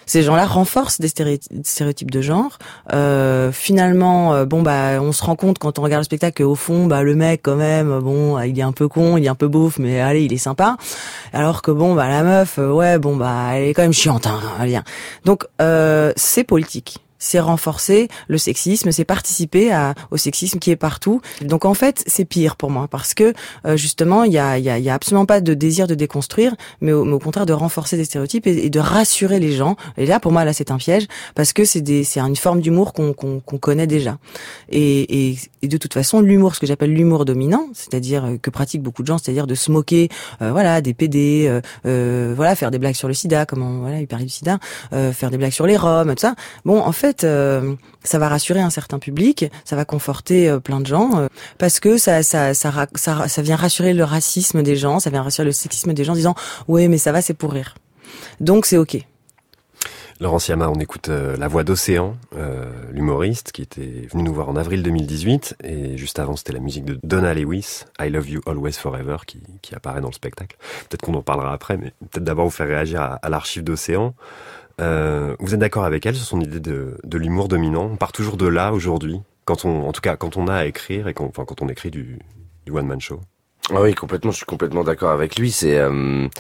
Ces gens-là renforcent des stéréotypes de genre. Finalement, on se rend compte quand on regarde le spectacle qu'au fond, le mec quand même, il est un peu con, il est un peu beauf, mais allez, il est sympa. Alors que la meuf, elle est quand même chiante, hein. Donc c'est politique. C'est renforcer le sexisme, c'est participer au sexisme qui est partout. Donc en fait, c'est pire pour moi parce que justement, il y a absolument pas de désir de déconstruire, mais au contraire de renforcer des stéréotypes et de rassurer les gens. Et là, pour moi, c'est un piège parce que c'est une forme d'humour qu'on connaît déjà. Et de toute façon, l'humour, ce que j'appelle l'humour dominant, c'est-à-dire que pratiquent beaucoup de gens, c'est-à-dire de se moquer, des PD, faire des blagues sur le sida, il parlait du sida, faire des blagues sur les Roms, tout ça. Bon, en fait, ça va rassurer un certain public, ça va conforter plein de gens, parce que ça vient rassurer le racisme des gens, ça vient rassurer le sexisme des gens, en disant ouais, mais ça va, c'est pour rire. Donc c'est ok. Laurence Yama, on écoute la voix d'Océan, l'humoriste qui était venu nous voir en avril 2018, et juste avant c'était la musique de Donna Lewis, I Love You Always Forever, qui apparaît dans le spectacle. Peut-être qu'on en parlera après, mais peut-être d'abord vous faire réagir à l'archive d'Océan. Vous êtes d'accord avec elle sur son idée de l'humour dominant? On part toujours de là aujourd'hui, quand on a à écrire et quand on écrit du one man show. Ah oui, complètement. Je suis complètement d'accord avec lui. Il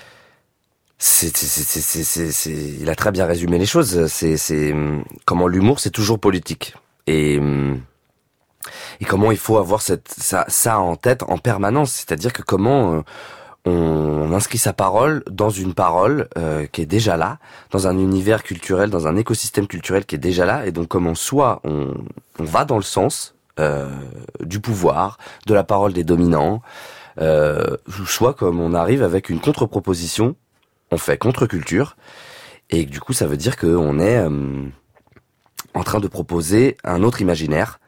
a très bien résumé les choses. C'est comment l'humour, c'est toujours politique et comment il faut avoir ça en tête en permanence. C'est-à-dire que comment on inscrit sa parole dans une parole qui est déjà là, dans un univers culturel, dans un écosystème culturel qui est déjà là, et donc comment soit on va dans le sens du pouvoir, de la parole des dominants, soit comme on arrive avec une contre-proposition, on fait contre-culture, et du coup ça veut dire qu'on est en train de proposer un autre imaginaire,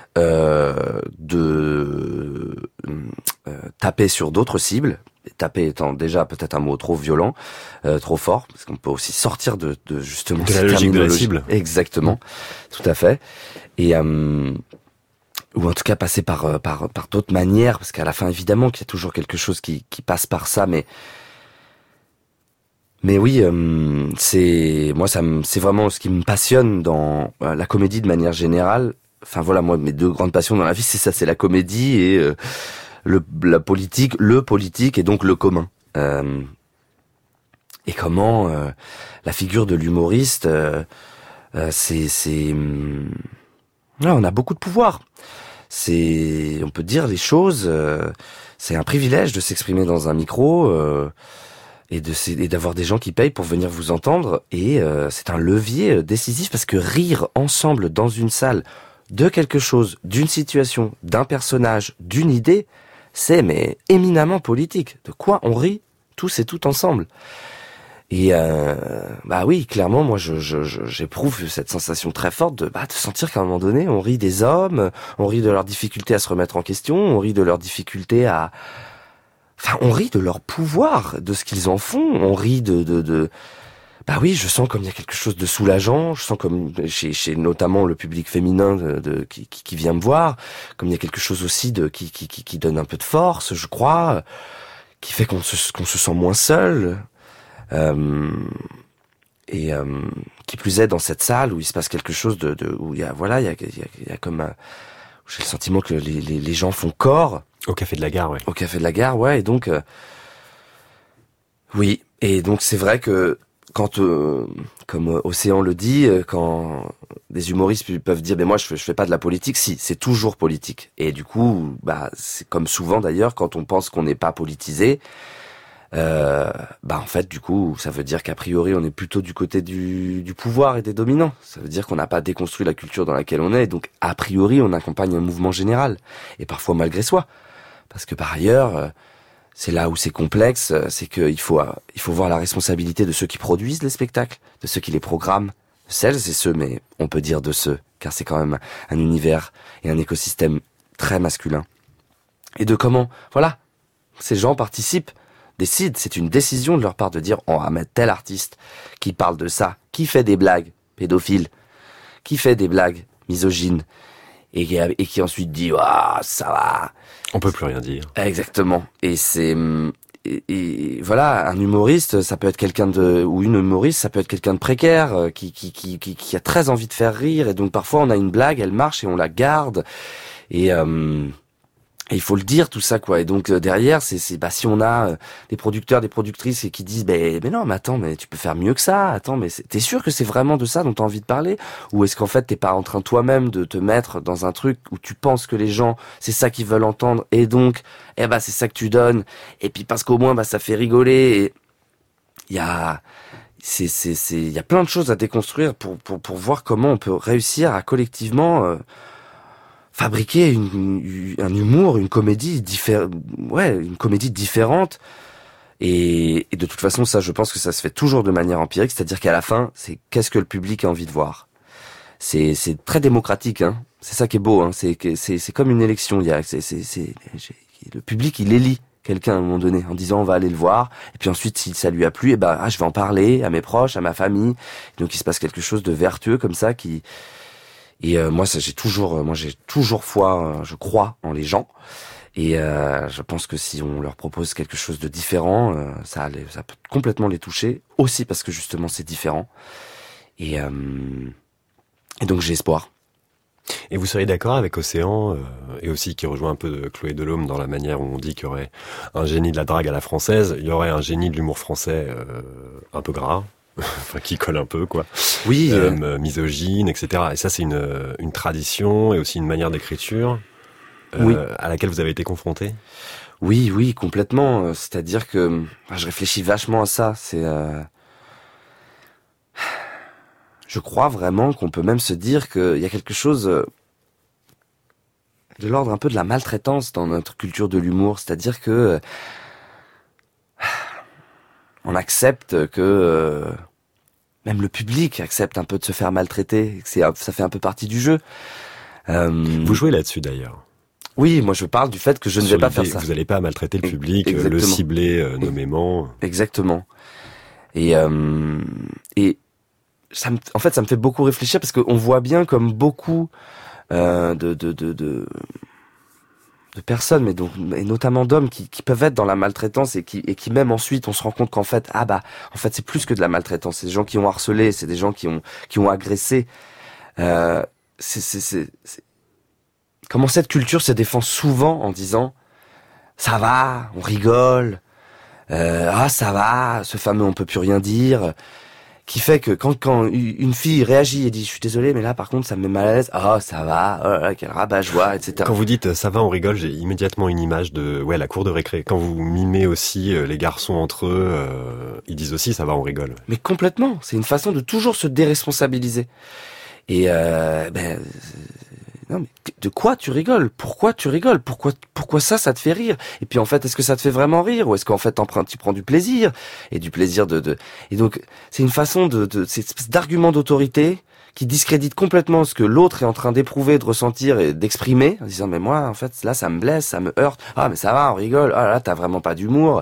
de taper sur d'autres cibles. Taper étant déjà peut-être un mot trop violent, trop fort, parce qu'on peut aussi sortir de justement de la logique de la cible. Exactement, tout à fait. Et ou en tout cas passer par d'autres manières, parce qu'à la fin évidemment qu'il y a toujours quelque chose qui passe par ça, mais oui, c'est vraiment ce qui me passionne dans la comédie de manière générale. Enfin voilà, moi mes deux grandes passions dans la vie, c'est ça, c'est la comédie et la politique, le politique et donc le commun. Et comment la figure de l'humoriste, on a beaucoup de pouvoir. On peut dire les choses. C'est un privilège de s'exprimer dans un micro et d'avoir des gens qui payent pour venir vous entendre. Et c'est un levier décisif parce que rire ensemble dans une salle de quelque chose, d'une situation, d'un personnage, d'une idée, c'est éminemment politique. De quoi on rit tous et toutes ensemble. Et oui, clairement, moi j'éprouve cette sensation très forte de sentir qu'à un moment donné, on rit des hommes, on rit de leur difficulté à se remettre en question, on rit de leur difficulté on rit de leur pouvoir, de ce qu'ils en font, on rit oui, je sens comme il y a quelque chose de soulageant, je sens comme chez notamment le public féminin qui vient me voir, comme il y a quelque chose aussi qui donne un peu de force, je crois, qui fait qu'on se sent moins seul. Qui plus est dans cette salle où il se passe quelque chose où il y a comme j'ai le sentiment que les gens font corps au Café de la Gare, ouais. Au Café de la Gare, ouais, et donc oui, et donc c'est vrai que quand comme Océan le dit, quand des humoristes peuvent dire mais moi je fais pas de la politique, si, c'est toujours politique. Et du coup, c'est comme souvent d'ailleurs quand on pense qu'on n'est pas politisé, en fait du coup ça veut dire qu'a priori on est plutôt du côté du pouvoir et des dominants. Ça veut dire qu'on n'a pas déconstruit la culture dans laquelle on est, et donc a priori on accompagne un mouvement général, et parfois malgré soi, parce que par ailleurs c'est là où c'est complexe, c'est qu'il faut voir la responsabilité de ceux qui produisent les spectacles, de ceux qui les programment, de celles et ceux, mais on peut dire de ceux, car c'est quand même un univers et un écosystème très masculin. Et de comment, voilà, ces gens participent, décident, c'est une décision de leur part de dire on va mettre tel artiste qui parle de ça, qui fait des blagues pédophiles, qui fait des blagues misogynes, et qui ensuite dit ça va. On peut plus rien dire. Exactement. Et et voilà, un humoriste, ça peut être ou une humoriste, ça peut être quelqu'un de précaire, qui a très envie de faire rire, et donc parfois on a une blague, elle marche et on la garde, et il faut le dire tout ça quoi. Et donc derrière c'est si on a des producteurs, des productrices et qui disent mais non mais attends mais tu peux faire mieux que ça, attends mais t'es sûr que c'est vraiment de ça dont t'as envie de parler, ou est-ce qu'en fait t'es pas en train toi-même de te mettre dans un truc où tu penses que les gens c'est ça qu'ils veulent entendre et donc c'est ça que tu donnes, et puis parce qu'au moins ça fait rigoler, et il y a plein de choses à déconstruire pour voir comment on peut réussir à collectivement fabriquer un humour, une comédie différente. Et de toute façon, ça, je pense que ça se fait toujours de manière empirique, c'est-à-dire qu'à la fin, c'est qu'est-ce que le public a envie de voir. C'est très démocratique, hein. C'est ça qui est beau, hein. C'est comme une élection. Le public, il élit quelqu'un à un moment donné en disant on va aller le voir, et puis ensuite si ça lui a plu, je vais en parler à mes proches, à ma famille. Et donc il se passe quelque chose de vertueux comme ça moi j'ai toujours foi, je crois en les gens, et je pense que si on leur propose quelque chose de différent, ça peut complètement les toucher aussi parce que justement c'est différent, et donc j'ai espoir. Et vous seriez d'accord avec Océan, et aussi qui rejoint un peu de Chloé Delhomme dans la manière où on dit qu'il y aurait un génie de la drague à la française, il y aurait un génie de l'humour français un peu gras, enfin qui colle un peu quoi. Oui, misogyne, etc. Et ça c'est une tradition et aussi une manière d'écriture à laquelle vous avez été confronté. Oui, complètement. C'est-à-dire que je réfléchis vachement à ça. Je crois vraiment qu'on peut même se dire qu'il y a quelque chose de l'ordre un peu de la maltraitance dans notre culture de l'humour. C'est-à-dire que on accepte que même le public accepte un peu de se faire maltraiter. Ça fait un peu partie du jeu. Vous jouez là-dessus d'ailleurs. Oui, moi je parle du fait que je ne vais pas faire ça. Vous n'allez pas maltraiter le public, Exactement. Le cibler nommément. Exactement. Et ça me fait beaucoup réfléchir parce qu'on voit bien comme beaucoup de personnes, et notamment d'hommes qui peuvent être dans la maltraitance et qui même ensuite on se rend compte qu'en fait en fait c'est plus que de la maltraitance, c'est des gens qui ont harcelé, c'est des gens qui ont agressé. Comment cette culture se défend souvent en disant ça va, on rigole, ça va, ce fameux on peut plus rien dire, qui fait que quand une fille réagit et dit je suis désolé mais là par contre ça me met mal à l'aise, ça va, oh là là, quel rabat-joie, etc. Quand vous dites ça va on rigole, j'ai immédiatement une image de la cour de récré. Quand vous mimez aussi les garçons entre eux, ils disent aussi ça va on rigole. Mais complètement, c'est une façon de toujours se déresponsabiliser. Et non mais de quoi tu rigoles? Pourquoi tu rigoles? Pourquoi ça te fait rire? Et puis en fait, est-ce que ça te fait vraiment rire, ou est-ce qu'en fait tu prends du plaisir, et du plaisir et donc c'est une façon c'est une espèce d'argument d'autorité qui discrédite complètement ce que l'autre est en train d'éprouver, de ressentir et d'exprimer, en disant mais moi en fait là ça me blesse, ça me heurte. Mais ça va, on rigole. Là t'as vraiment pas d'humour.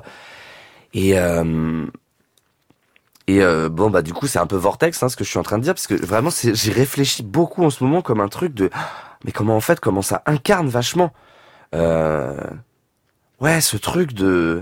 Du coup c'est un peu vortex ce que je suis en train de dire, parce que vraiment j'y réfléchis beaucoup en ce moment comme un truc de mais comment ça incarne vachement ce truc de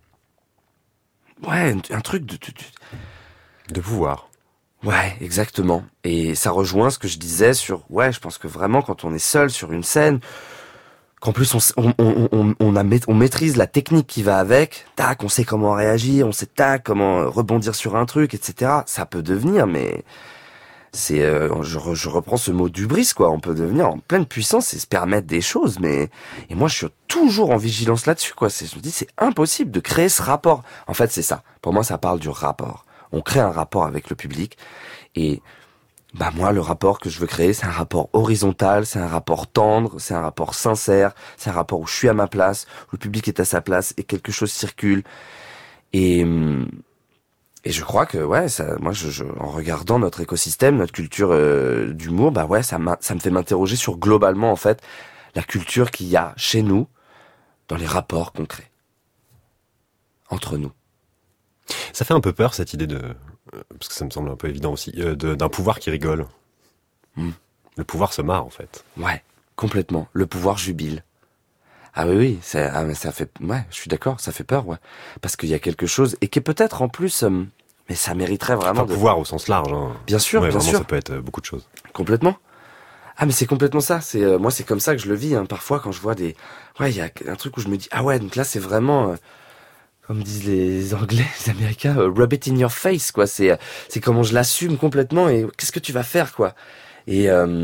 un truc de pouvoir. Ouais, exactement. Et ça rejoint ce que je disais sur je pense que vraiment quand on est seul sur une scène, qu'en plus on maîtrise la technique qui va avec, on sait comment réagir, on sait comment rebondir sur un truc, etc. Ça peut devenir, mais c'est je reprends ce mot d'hubris quoi. On peut devenir en pleine puissance et se permettre des choses, et moi je suis toujours en vigilance là-dessus quoi. Je me dis c'est impossible de créer ce rapport. En fait c'est ça. Pour moi ça parle du rapport. On crée un rapport avec le public, et moi, le rapport que je veux créer, c'est un rapport horizontal, c'est un rapport tendre, c'est un rapport sincère, c'est un rapport où je suis à ma place, où le public est à sa place et quelque chose circule. Et je crois que moi, en regardant notre écosystème, notre culture d'humour, ça me fait m'interroger sur globalement en fait la culture qu'il y a chez nous dans les rapports qu'on crée entre nous. Ça fait un peu peur cette idée parce que ça me semble un peu évident aussi, d'un pouvoir qui rigole. Le pouvoir se marre en fait. Ouais, complètement. Le pouvoir jubile. Ah oui, mais ça fait, ouais, je suis d'accord, ça fait peur, ouais. Parce qu'il y a quelque chose, et qui est peut-être en plus, mais ça mériterait vraiment pouvoir au sens large, hein. Bien sûr, ouais, bien vraiment, sûr. Ça peut être beaucoup de choses. Complètement. Ah, mais c'est complètement ça. Moi, c'est comme ça que je le vis, hein. Parfois, quand je vois il y a un truc où je me dis, ah ouais, donc là, c'est vraiment, comme disent les Anglais, les Américains, rub it in your face, quoi. C'est comment je l'assume complètement et qu'est-ce que tu vas faire, quoi. Et,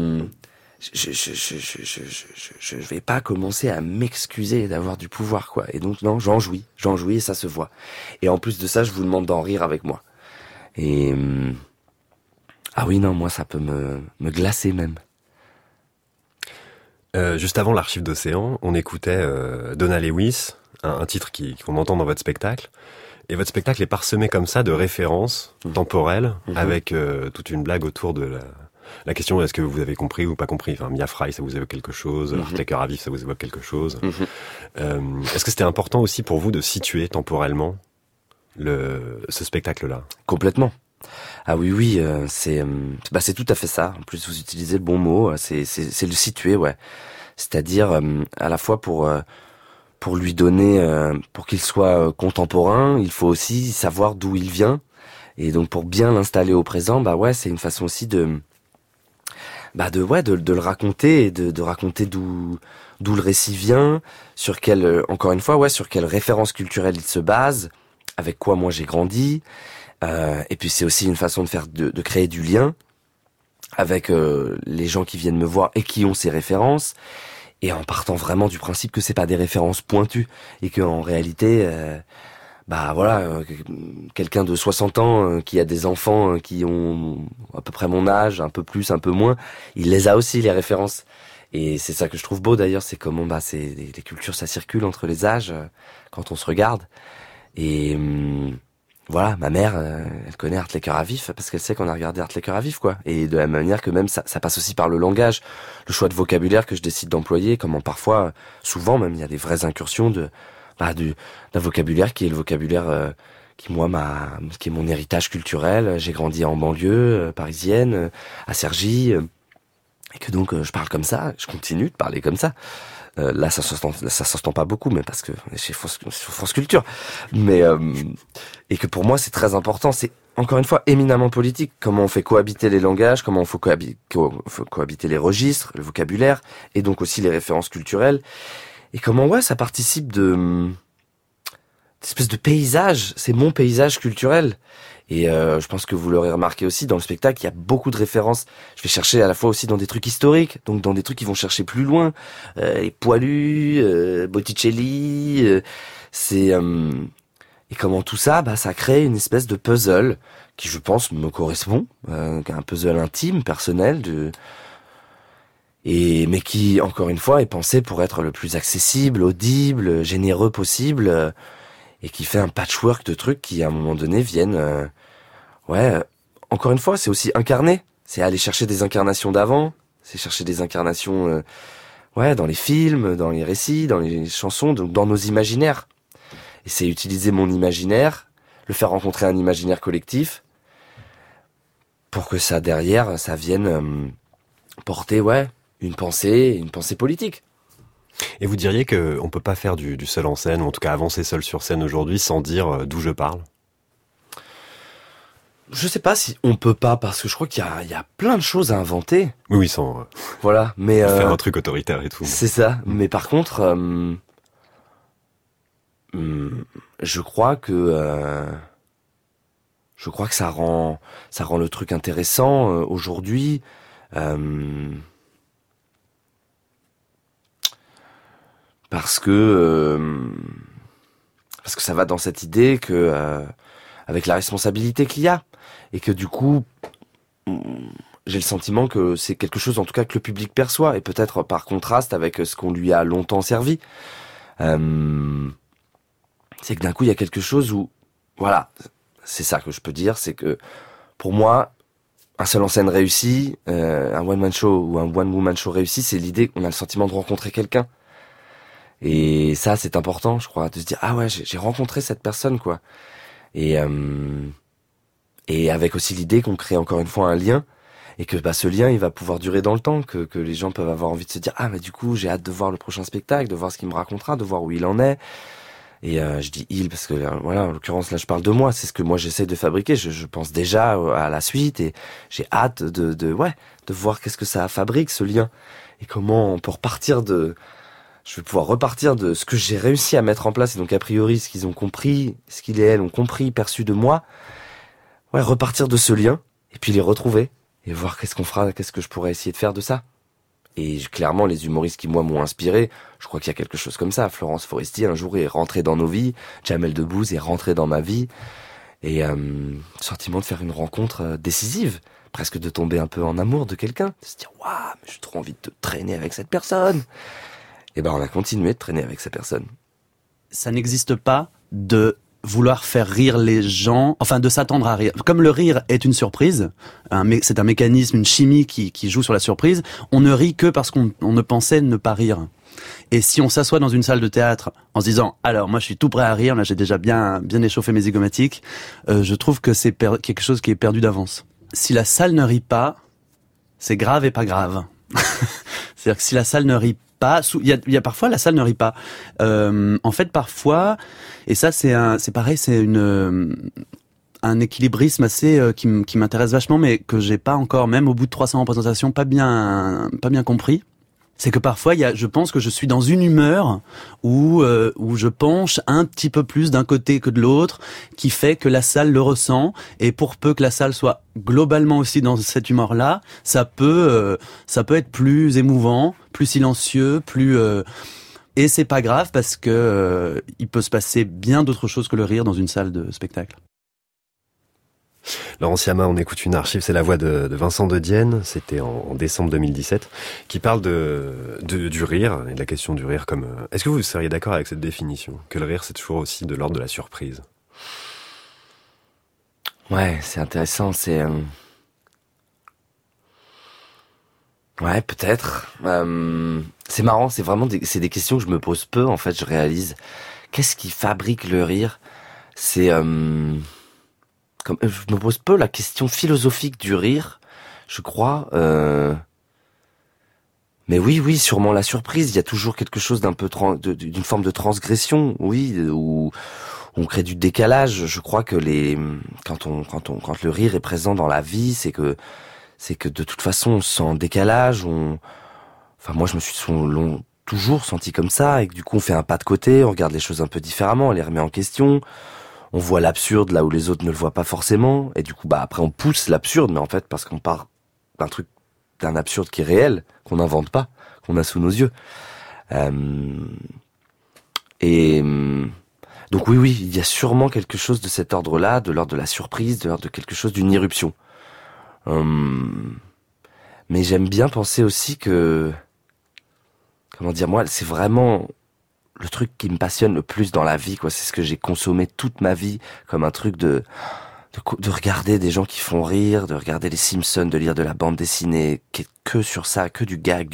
je vais pas commencer à m'excuser d'avoir du pouvoir, quoi. Et donc, non, j'en jouis et ça se voit. Et en plus de ça, je vous demande d'en rire avec moi. Et, ah oui, non, moi, ça peut me glacer même. Juste avant l'Archive d'Océan, on écoutait Donna Lewis, un titre qu'on entend dans votre spectacle. Et votre spectacle est parsemé comme ça de références temporelles, avec toute une blague autour de la question est-ce que vous avez compris ou pas compris. Enfin, Mia Fry, ça vous évoque quelque chose, Art Laker à vif, ça vous évoque quelque chose. Est-ce que c'était important aussi pour vous de situer temporellement ce spectacle-là? Complètement. Ah oui, c'est tout à fait ça. En plus, vous utilisez le bon mot, c'est le situer, ouais. C'est-à-dire à la fois pour lui donner, pour qu'il soit contemporain, il faut aussi savoir d'où il vient. Et donc pour bien l'installer au présent, bah ouais, c'est une façon aussi de le raconter et de raconter d'où le récit vient, sur quelle référence culturelle il se base, avec quoi moi j'ai grandi. Et puis c'est aussi une façon de créer du lien avec les gens qui viennent me voir et qui ont ces références, et en partant vraiment du principe que c'est pas des références pointues et que en réalité quelqu'un de 60 ans qui a des enfants qui ont à peu près mon âge, un peu plus, un peu moins, il les a aussi, les références. Et c'est ça que je trouve beau d'ailleurs, c'est comment les cultures, ça circule entre les âges quand on se regarde. Et voilà, ma mère, elle connaît Art Laker à vif parce qu'elle sait qu'on a regardé Art Laker à vif, quoi. Et de la même manière que même ça passe aussi par le langage, le choix de vocabulaire que je décide d'employer, comment parfois, souvent même, il y a des vraies incursions d'un vocabulaire qui est le vocabulaire qui est mon héritage culturel. J'ai grandi en banlieue parisienne, à Cergy, et que donc je parle comme ça, je continue de parler comme ça. Là, ça s'entend pas beaucoup, mais parce que chez France Culture. Mais et que pour moi, c'est très important. C'est encore une fois éminemment politique. Comment on fait cohabiter les langages, comment on fait cohabiter les registres, le vocabulaire, et donc aussi les références culturelles. Et comment ça participe d'espèce de paysage. C'est mon paysage culturel. Et je pense que vous l'aurez remarqué aussi dans le spectacle, il y a beaucoup de références. Je vais chercher à la fois aussi dans des trucs historiques, donc dans des trucs qui vont chercher plus loin, les Poilus, Botticelli, et comment tout ça, ça crée une espèce de puzzle qui, je pense, me correspond, un puzzle intime, personnel, mais qui, encore une fois, est pensé pour être le plus accessible, audible, généreux possible. Et qui fait un patchwork de trucs qui, à un moment donné, viennent... encore une fois, c'est aussi incarner. C'est aller chercher des incarnations d'avant. C'est chercher des incarnations dans les films, dans les récits, dans les chansons, donc dans nos imaginaires. Et c'est utiliser mon imaginaire, le faire rencontrer un imaginaire collectif, pour que ça, derrière, ça vienne porter une pensée politique. Et vous diriez qu'on peut pas faire du seul en scène, ou en tout cas avancer seul sur scène aujourd'hui sans dire d'où je parle? Je sais pas si on peut pas, parce que je crois qu'il y a plein de choses à inventer. Oui, sans voilà, mais faire un truc autoritaire et tout. C'est ça. Mais par contre, je crois que ça rend le truc intéressant aujourd'hui. Parce que ça va dans cette idée que avec la responsabilité qu'il y a, et que du coup j'ai le sentiment que c'est quelque chose en tout cas que le public perçoit, et peut-être par contraste avec ce qu'on lui a longtemps servi, c'est que d'un coup il y a quelque chose où c'est ça que je peux dire, c'est que pour moi un seul en scène réussi, un one man show ou un one woman show réussi, c'est l'idée qu'on a le sentiment de rencontrer quelqu'un. Et ça, c'est important, je crois, de se dire j'ai rencontré cette personne, quoi. Et avec aussi l'idée qu'on crée encore une fois un lien, Et que ce lien, il va pouvoir durer dans le temps, que les gens peuvent avoir envie de se dire ah mais du coup j'ai hâte de voir le prochain spectacle, de voir ce qu'il me racontera, de voir où il en est. Et je dis il parce que voilà, en l'occurrence là je parle de moi, c'est ce que moi j'essaie de fabriquer. Je pense déjà à la suite et j'ai hâte de voir qu'est-ce que ça fabrique ce lien et comment on peut je vais pouvoir repartir de ce que j'ai réussi à mettre en place et donc a priori ce qu'ils ont compris, ce qu'ils et elles ont compris, perçu de moi. Ouais, repartir de ce lien et puis les retrouver. Et voir qu'est-ce qu'on fera, qu'est-ce que je pourrais essayer de faire de ça. Et clairement, les humoristes qui, moi, m'ont inspiré, je crois qu'il y a quelque chose comme ça. Florence Foresti, un jour, est rentrée dans nos vies. Jamel Debbouze est rentré dans ma vie. Et le sentiment de faire une rencontre décisive. Presque de tomber un peu en amour de quelqu'un. De se dire, waouh, mais j'ai trop envie de traîner avec cette personne. Et on a continué de traîner avec cette personne. Ça n'existe pas de vouloir faire rire les gens, enfin de s'attendre à rire. Comme le rire est une surprise, c'est un mécanisme, une chimie qui joue sur la surprise, on ne rit que parce qu'on ne pensait ne pas rire. Et si on s'assoit dans une salle de théâtre en se disant alors moi je suis tout prêt à rire, là j'ai déjà bien échauffé mes zygomatiques, je trouve que c'est quelque chose qui est perdu d'avance. Si la salle ne rit pas, c'est grave et pas grave. C'est-à-dire que si la salle ne rit pas, il y a parfois la salle ne rit pas. En fait, parfois, et ça c'est pareil, c'est un équilibrisme assez qui m'intéresse vachement, mais que j'ai pas encore, même au bout de 300 représentations, pas bien compris. C'est que parfois, je pense que je suis dans une humeur où je penche un petit peu plus d'un côté que de l'autre, qui fait que la salle le ressent. Et pour peu que la salle soit globalement aussi dans cette humeur-là, ça peut être plus émouvant, plus silencieux, et c'est pas grave parce que il peut se passer bien d'autres choses que le rire dans une salle de spectacle. Laurent Siama, on écoute une archive, c'est la voix de Vincent de Dienne, c'était en décembre 2017, qui parle du rire, et de la question du rire comme... Est-ce que vous seriez d'accord avec cette définition, que le rire c'est toujours aussi de l'ordre de la surprise? Ouais, c'est intéressant, c'est... Ouais, peut-être. C'est marrant, c'est vraiment c'est des questions que je me pose peu, en fait, je réalise. Qu'est-ce qui fabrique le rire? C'est... je me pose peu la question philosophique du rire, je crois. Mais oui, sûrement la surprise. Il y a toujours quelque chose d'un peu d'une forme de transgression, oui, où on crée du décalage. Je crois que quand le rire est présent dans la vie, c'est que de toute façon on se sent en décalage. Enfin moi je me suis toujours senti comme ça, et que du coup on fait un pas de côté, on regarde les choses un peu différemment, on les remet en question. On voit l'absurde là où les autres ne le voient pas forcément, et du coup après on pousse l'absurde, mais en fait parce qu'on part d'un absurde qui est réel, qu'on n'invente pas, qu'on a sous nos yeux. Donc oui, il y a sûrement quelque chose de cet ordre-là, de l'ordre de la surprise, de l'ordre de quelque chose d'une irruption. Mais j'aime bien penser aussi que, comment dire, moi c'est vraiment le truc qui me passionne le plus dans la vie, quoi. C'est ce que j'ai consommé toute ma vie comme un truc de regarder des gens qui font rire, de regarder les Simpsons, de lire de la bande dessinée, qui est que sur ça, que du gag.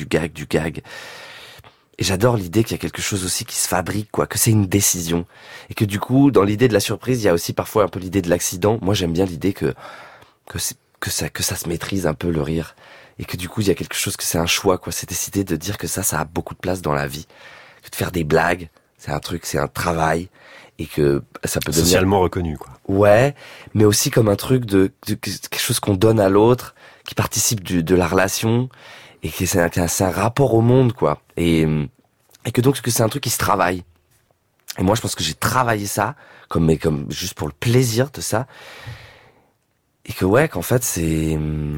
Et j'adore l'idée qu'il y a quelque chose aussi qui se fabrique, quoi, que c'est une décision. Et que du coup, dans l'idée de la surprise, il y a aussi parfois un peu l'idée de l'accident. Moi, j'aime bien l'idée que ça se maîtrise un peu le rire. Et que du coup, il y a quelque chose que c'est un choix, quoi. C'est décider de dire que ça a beaucoup de place dans la vie. Que de faire des blagues, c'est un travail, et que ça peut devenir socialement reconnu, quoi. Ouais, mais aussi comme un truc de quelque chose qu'on donne à l'autre, qui participe de la relation, et que c'est un rapport au monde, quoi. Et que donc que c'est un truc qui se travaille. Et moi, je pense que j'ai travaillé ça comme juste pour le plaisir de ça, et que ouais, qu'en fait c'est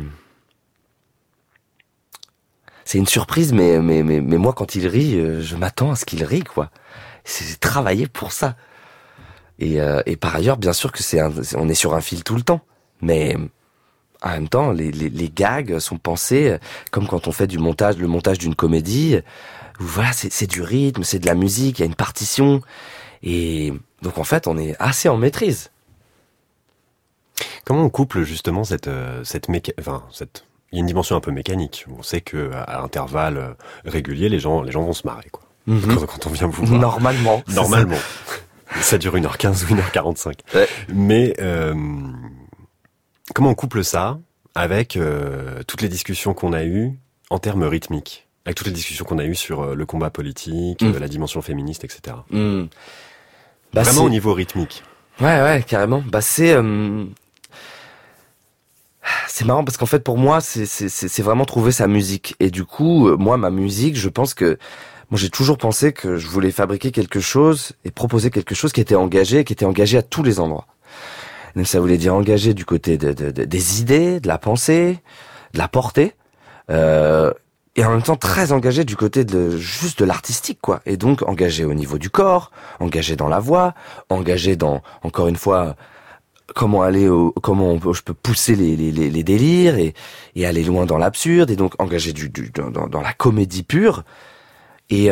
une surprise, mais moi quand il rit, je m'attends à ce qu'il rit, quoi. C'est travaillé pour ça. Et par ailleurs, bien sûr que on est sur un fil tout le temps, mais en même temps, les gags sont pensés comme quand on fait le montage d'une comédie. Où voilà, c'est du rythme, c'est de la musique, il y a une partition, et donc en fait, on est assez en maîtrise. Comment on couple justement il y a une dimension un peu mécanique. On sait que à intervalles réguliers, les gens vont se marrer, quoi. Mm-hmm. Quand on vient vous voir. Normalement. Ça dure 1h15 ou 1h45. Ouais. Mais comment on couple ça avec toutes les discussions qu'on a eues en termes rythmiques, avec toutes les discussions qu'on a eues sur le combat politique, la dimension féministe, etc. Bah, Vraiment au niveau rythmique. Ouais, carrément. Bah c'est marrant parce qu'en fait pour moi c'est vraiment trouver sa musique. Et du coup moi ma musique, je pense que moi j'ai toujours pensé que je voulais fabriquer quelque chose et proposer quelque chose qui était engagé à tous les endroits. Donc ça voulait dire engagé du côté des idées, de la pensée, de la portée, et en même temps très engagé du côté juste de l'artistique, quoi. Et donc engagé au niveau du corps, engagé dans la voix, engagé dans, encore une fois, je peux pousser les délires et aller loin dans l'absurde, et donc engagé dans la comédie pure, et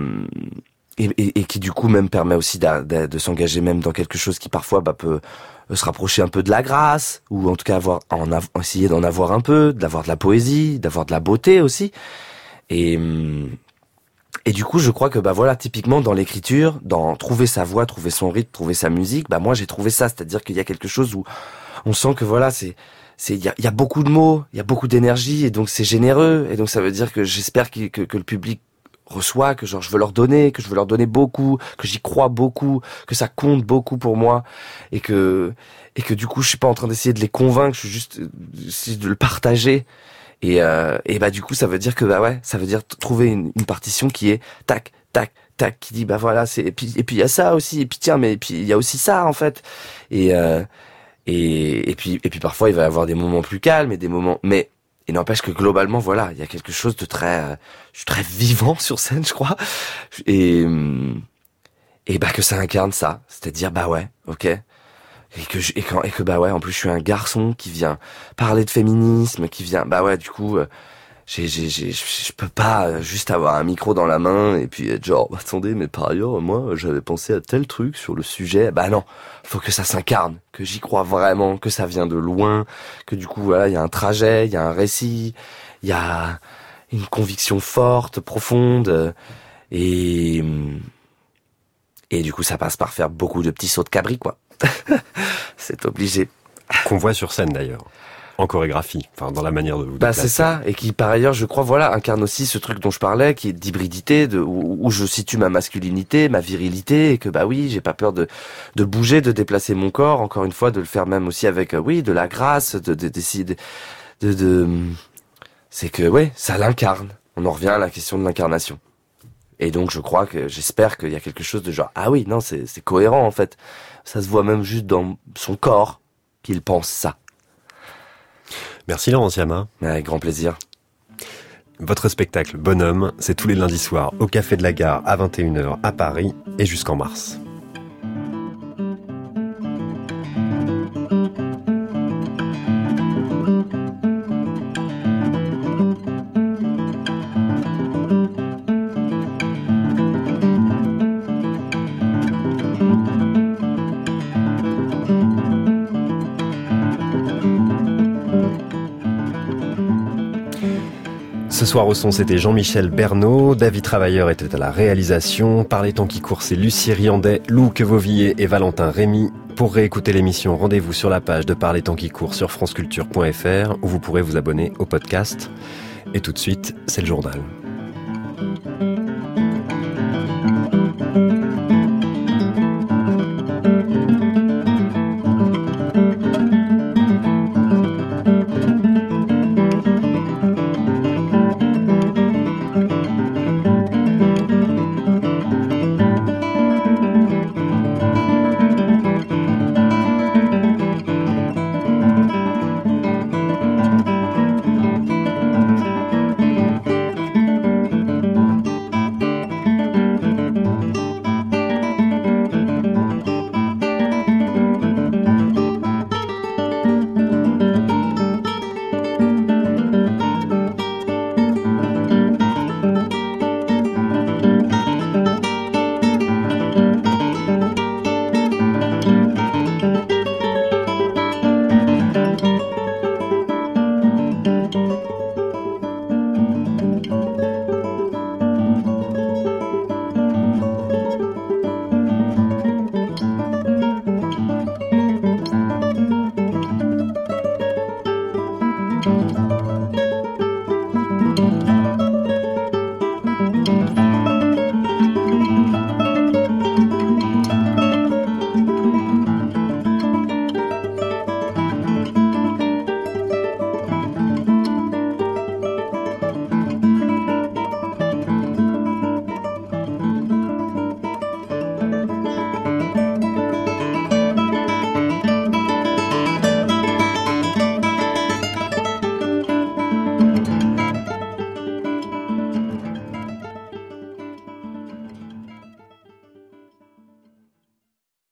qui du coup même permet aussi de s'engager même dans quelque chose qui parfois peut se rapprocher un peu de la grâce, ou en tout cas essayer d'en avoir un peu, d'avoir de la poésie, d'avoir de la beauté aussi. Et du coup je crois que voilà, typiquement dans l'écriture, dans trouver sa voix, trouver son rythme, trouver sa musique, moi j'ai trouvé ça, c'est-à-dire qu'il y a quelque chose où on sent que voilà, il y a beaucoup de mots, il y a beaucoup d'énergie, et donc c'est généreux, et donc ça veut dire que j'espère que le public reçoit, que je veux leur donner beaucoup, que j'y crois beaucoup, que ça compte beaucoup pour moi, et que du coup je suis pas en train d'essayer de les convaincre, je suis juste de le partager, et du coup ça veut dire que ça veut dire trouver une partition qui est tac tac tac, qui dit voilà, c'est et puis il y a ça aussi, et puis tiens, mais et puis il y a aussi ça en fait, et puis parfois il va y avoir des moments plus calmes et des moments, mais il n'empêche que globalement, voilà, il y a quelque chose de je suis très vivant sur scène, je crois, et que ça incarne ça, c'est-à-dire ok, et que en plus je suis un garçon qui vient parler de féminisme, qui vient, du coup, je peux pas juste avoir un micro dans la main et puis être genre, attendez, mais par ailleurs, moi, j'avais pensé à tel truc sur le sujet. Non, faut que ça s'incarne, que j'y crois vraiment, que ça vient de loin, que du coup, voilà, il y a un trajet, il y a un récit, il y a une conviction forte, profonde, et du coup, ça passe par faire beaucoup de petits sauts de cabri, quoi. C'est obligé. Qu'on voit sur scène, d'ailleurs. En chorégraphie, dans la manière de vous c'est ça, et qui par ailleurs je crois incarne aussi ce truc dont je parlais, qui est d'hybridité, où je situe ma masculinité, ma virilité, et que oui, j'ai pas peur de bouger, de déplacer mon corps, encore une fois de le faire même aussi avec de la grâce, d'essayer c'est que ça l'incarne. On en revient à la question de l'incarnation. Et donc j'espère qu'il y a quelque chose de genre non, c'est cohérent en fait. Ça se voit même juste dans son corps qu'il pense ça. Merci Laurent Siama. Avec grand plaisir. Votre spectacle Bonhomme, c'est tous les lundis soirs au Café de la Gare à 21h à Paris et jusqu'en mars. Ce soir au son, c'était Jean-Michel Bernot, David Travailleur était à la réalisation, Par les temps qui courent, c'est Lucie Riandet, Lou Quevovilliers et Valentin Rémy. Pour réécouter l'émission, rendez-vous sur la page de Par les temps qui courent sur franceculture.fr où vous pourrez vous abonner au podcast. Et tout de suite, c'est le journal.